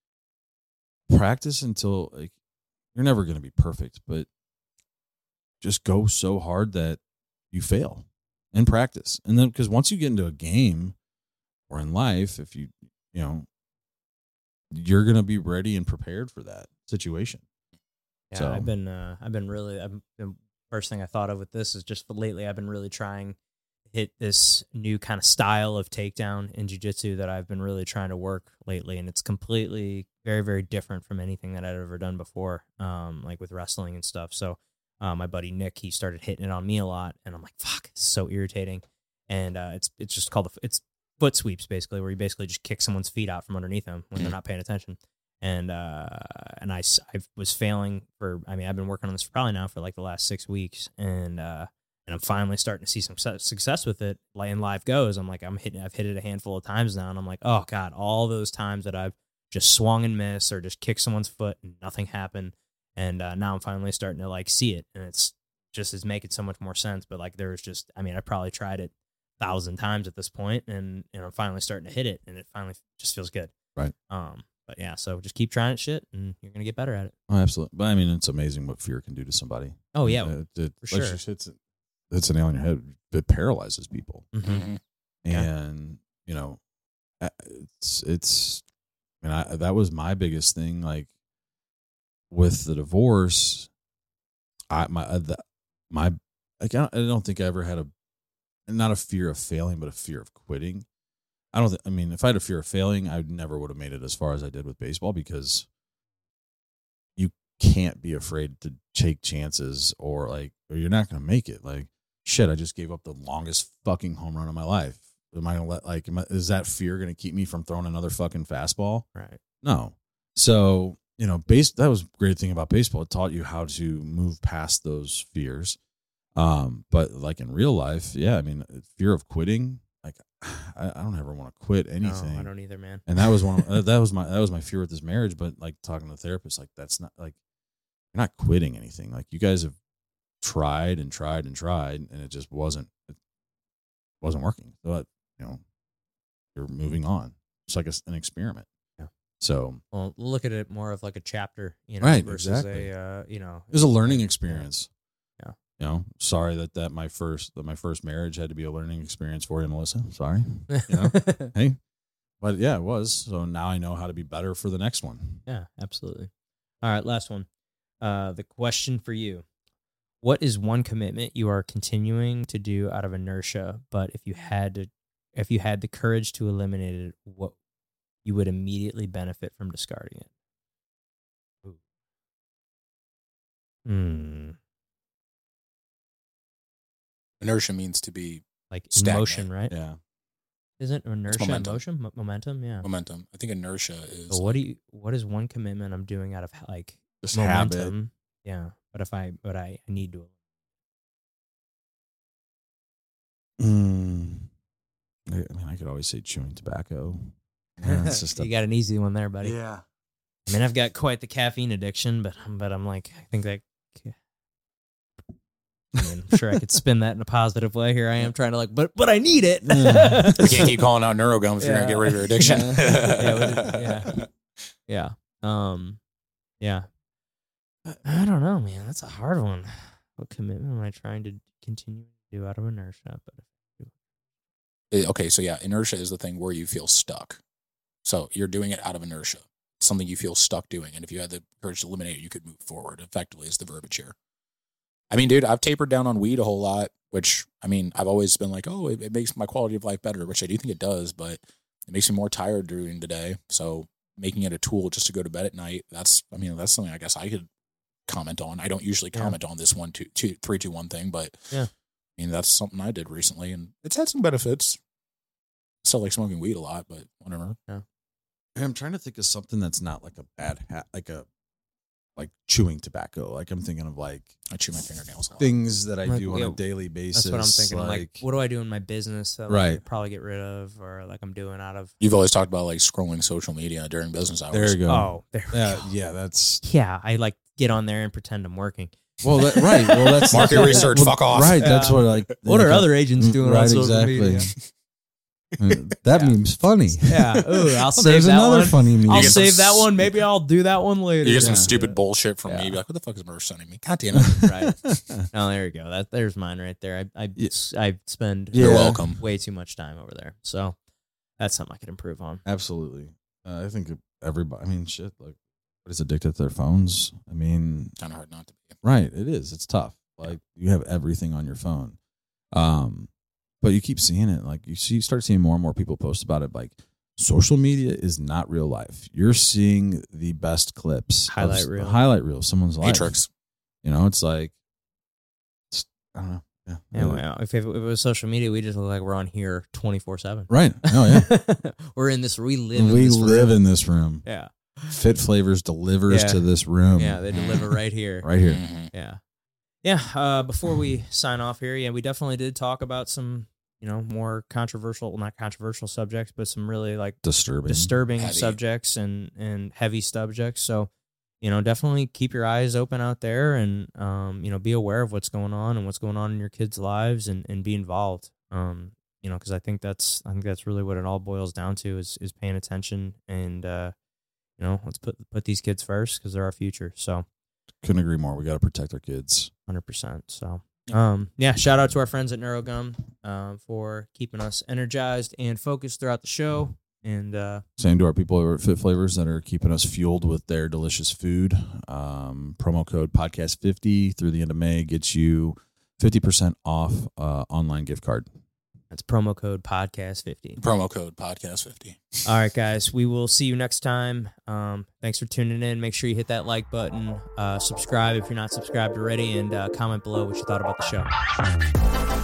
practice until like you're never going to be perfect, but just go so hard that you fail in practice, and then because once you get into a game or in life, if you, you know. You're gonna be ready and prepared for that situation. Yeah, So- I've been, uh, I've been really. I've been, first thing I thought of with this is just lately I've been really trying to hit this new kind of style of takedown in jiu-jitsu that I've been really trying to work lately, and it's completely very, very different from anything that I'd ever done before, um, like with wrestling and stuff. So, uh, my buddy Nick, he started hitting it on me a lot, and I'm like, fuck, it's so irritating. And uh, it's it's just called the it's. foot sweeps, basically, where you basically just kick someone's feet out from underneath them when they're not paying attention. And uh, and I, I was failing for, I mean, I've been working on this probably now for like the last six weeks, and uh, and I'm finally starting to see some success, success with it. Like in live goes, I'm like, I'm hitting, I've hit it a handful of times now, and I'm like, oh god, all those times that I've just swung and missed or just kicked someone's foot and nothing happened, and uh, now I'm finally starting to like see it, and it's just is making so much more sense. But like there's just, I mean, I probably tried it thousand times at this point, and you know, I'm finally starting to hit it, and it finally just feels good. Right. Um. But yeah, so just keep trying it, shit, and you're gonna get better at it. Oh, absolutely. But I mean, it's amazing what fear can do to somebody. Oh yeah, it, it, for sure. Like just hits, hits a nail on your head. It paralyzes people, mm-hmm. Mm-hmm. Yeah. and you know, it's it's. I mean, I, that was my biggest thing. Like with the divorce, I my uh, the, my like I don't, I don't think I ever had a not a fear of failing, but a fear of quitting. I don't. Th- I mean, if I had a fear of failing, I never would have made it as far as I did with baseball because you can't be afraid to take chances, or like, or you're not going to make it. Like, shit, I just gave up the longest fucking home run of my life. Am I gonna let like? Am I, is that fear going to keep me from throwing another fucking fastball? Right. No. So you know, base. That was a great thing about baseball. It taught you how to move past those fears. Um, but like in real life, yeah, I mean, fear of quitting, like I, I don't ever want to quit anything. No, I don't either, man. And that was one of, that was my, that was my fear with this marriage. But like talking to the therapist, like that's not like, you're not quitting anything. Like you guys have tried and tried and tried, and it just wasn't, it wasn't working. So, that, you know, you're moving on. It's like a, an experiment. Yeah. So Well, look at it more of like a chapter, you know, Right, versus exactly. a, uh, you know, it was a learning experience. Yeah. You know, sorry that, that my first that my first marriage had to be a learning experience for you, Melissa. Sorry. You know? Hey. But yeah, it was. So now I know how to be better for the next one. Yeah, absolutely. All right, last one. Uh, the question for you: what is one commitment you are continuing to do out of inertia, but if you had to, if you had the courage to eliminate it, what you would immediately benefit from discarding it? Hmm. Inertia means to be Like Stagnate. motion, right? Yeah. Isn't inertia momentum. motion? Mo- momentum, yeah. momentum. I think inertia is. So what do you? What is one commitment I'm doing out of like Just momentum? habit. Yeah, but if I, but I, I need to. Mm. I I mean, I could always say chewing tobacco. Yeah, it's just a, You got an easy one there, buddy. yeah. I mean, I've got quite the caffeine addiction, but but I'm like, I think that. I mean, I'm sure I could spin that in a positive way. Here I am trying to like, but but I need it. Mm. You can't keep calling out Neurogum if you're Yeah. gonna get rid of your addiction. yeah, but it- yeah, yeah, um, yeah. I don't know, man. That's a hard one. What commitment am I trying to continue to do out of inertia? But Eh, Okay, so yeah, inertia is the thing where you feel stuck. So you're doing it out of inertia, something you feel stuck doing. And if you had the courage to eliminate it, you could move forward. Effectively, is the verbiage here. I mean, dude, I've tapered down on weed a whole lot, which, I mean, I've always been like, oh, it, it makes my quality of life better, which I do think it does, but it makes me more tired during the day. So making it a tool just to go to bed at night, that's, I mean, that's something I guess I could comment on. I don't usually Yeah. comment on this one, two, two, three, two, one thing, but Yeah. I mean, that's something I did recently, and it's had some benefits. Still like smoking weed a lot, but whatever. I'm trying to think of something that's not like a bad hat, like a like chewing tobacco. Like I'm thinking of like I chew my fingernails a lot. things that I Like, do on yeah, a daily basis. that's what I'm thinking. Like, Like, what do I do in my business that like, Right. I could probably get rid of, or like I'm doing out of? You've always talked about like scrolling social media during business hours. there you go. Oh, there. we yeah, go. yeah, that's Yeah, I like get on there and pretend I'm working. well, that, right. Well, that's Market research, well, fuck off. Right, that's Yeah. what like. What are like, other agents doing right, on social exactly. media? That Yeah. meme's funny. Yeah, ooh, I'll save There's that another one. funny meme. I'll get some save that s- one. Maybe I'll do that one later. You get some Yeah. stupid bullshit from Yeah. me. Be like, what the fuck is Murph sending me? God damn it. Right. Oh, there you go. That there's mine right there. I I, Yeah. I spend Yeah. You're welcome. way too much time over there. So that's something I could improve on. Absolutely. Uh, I think everybody. I mean, shit. Like, what is addicted to their phones? I mean, Kind of hard not to be. right. It is. It's tough. Like you have everything on your phone. Um, but you keep seeing it. Like you see, you start seeing more and more people post about it. Like social media is not real life. You're seeing the best clips, of Highlight s- reel. highlight reel, of someone's life. Matrix. You know, it's like, it's, I don't know. Yeah. Yeah, well, if, if it was social media, we just look like we're on here twenty-four seven. Right. Oh yeah. We're in this. We live. in we this live room. in this room. Yeah. Fit Flavors delivers Yeah. to this room. Yeah. They deliver right here. Right here. Mhm. Yeah. Yeah. Uh, before we sign off here, yeah, we definitely did talk about some, you know, more controversial, well, not controversial subjects, but some really like Disturbing. disturbing Heavy. subjects and, and heavy subjects. So, you know, definitely keep your eyes open out there and, um, you know, be aware of what's going on and what's going on in your kids' lives and, and be involved. Um, you know, cause I think that's, I think that's really what it all boils down to is, is paying attention and, uh, you know, let's put, put these kids first cause they're our future. So Couldn't agree more. We got to protect our kids. one hundred percent. So, um, yeah, shout out to our friends at NeuroGum, um, for keeping us energized and focused throughout the show. And, uh, Same to our people over at Fit Flavors that are keeping us fueled with their delicious food. Um, promo code podcast fifty through the end of May gets you fifty percent off uh, online gift card. that's promo code podcast fifty. Promo code podcast fifty. All right, guys, we will see you next time. Um, thanks for tuning in. Make sure you hit that like button, uh, subscribe if you're not subscribed already, and uh, comment below what you thought about the show.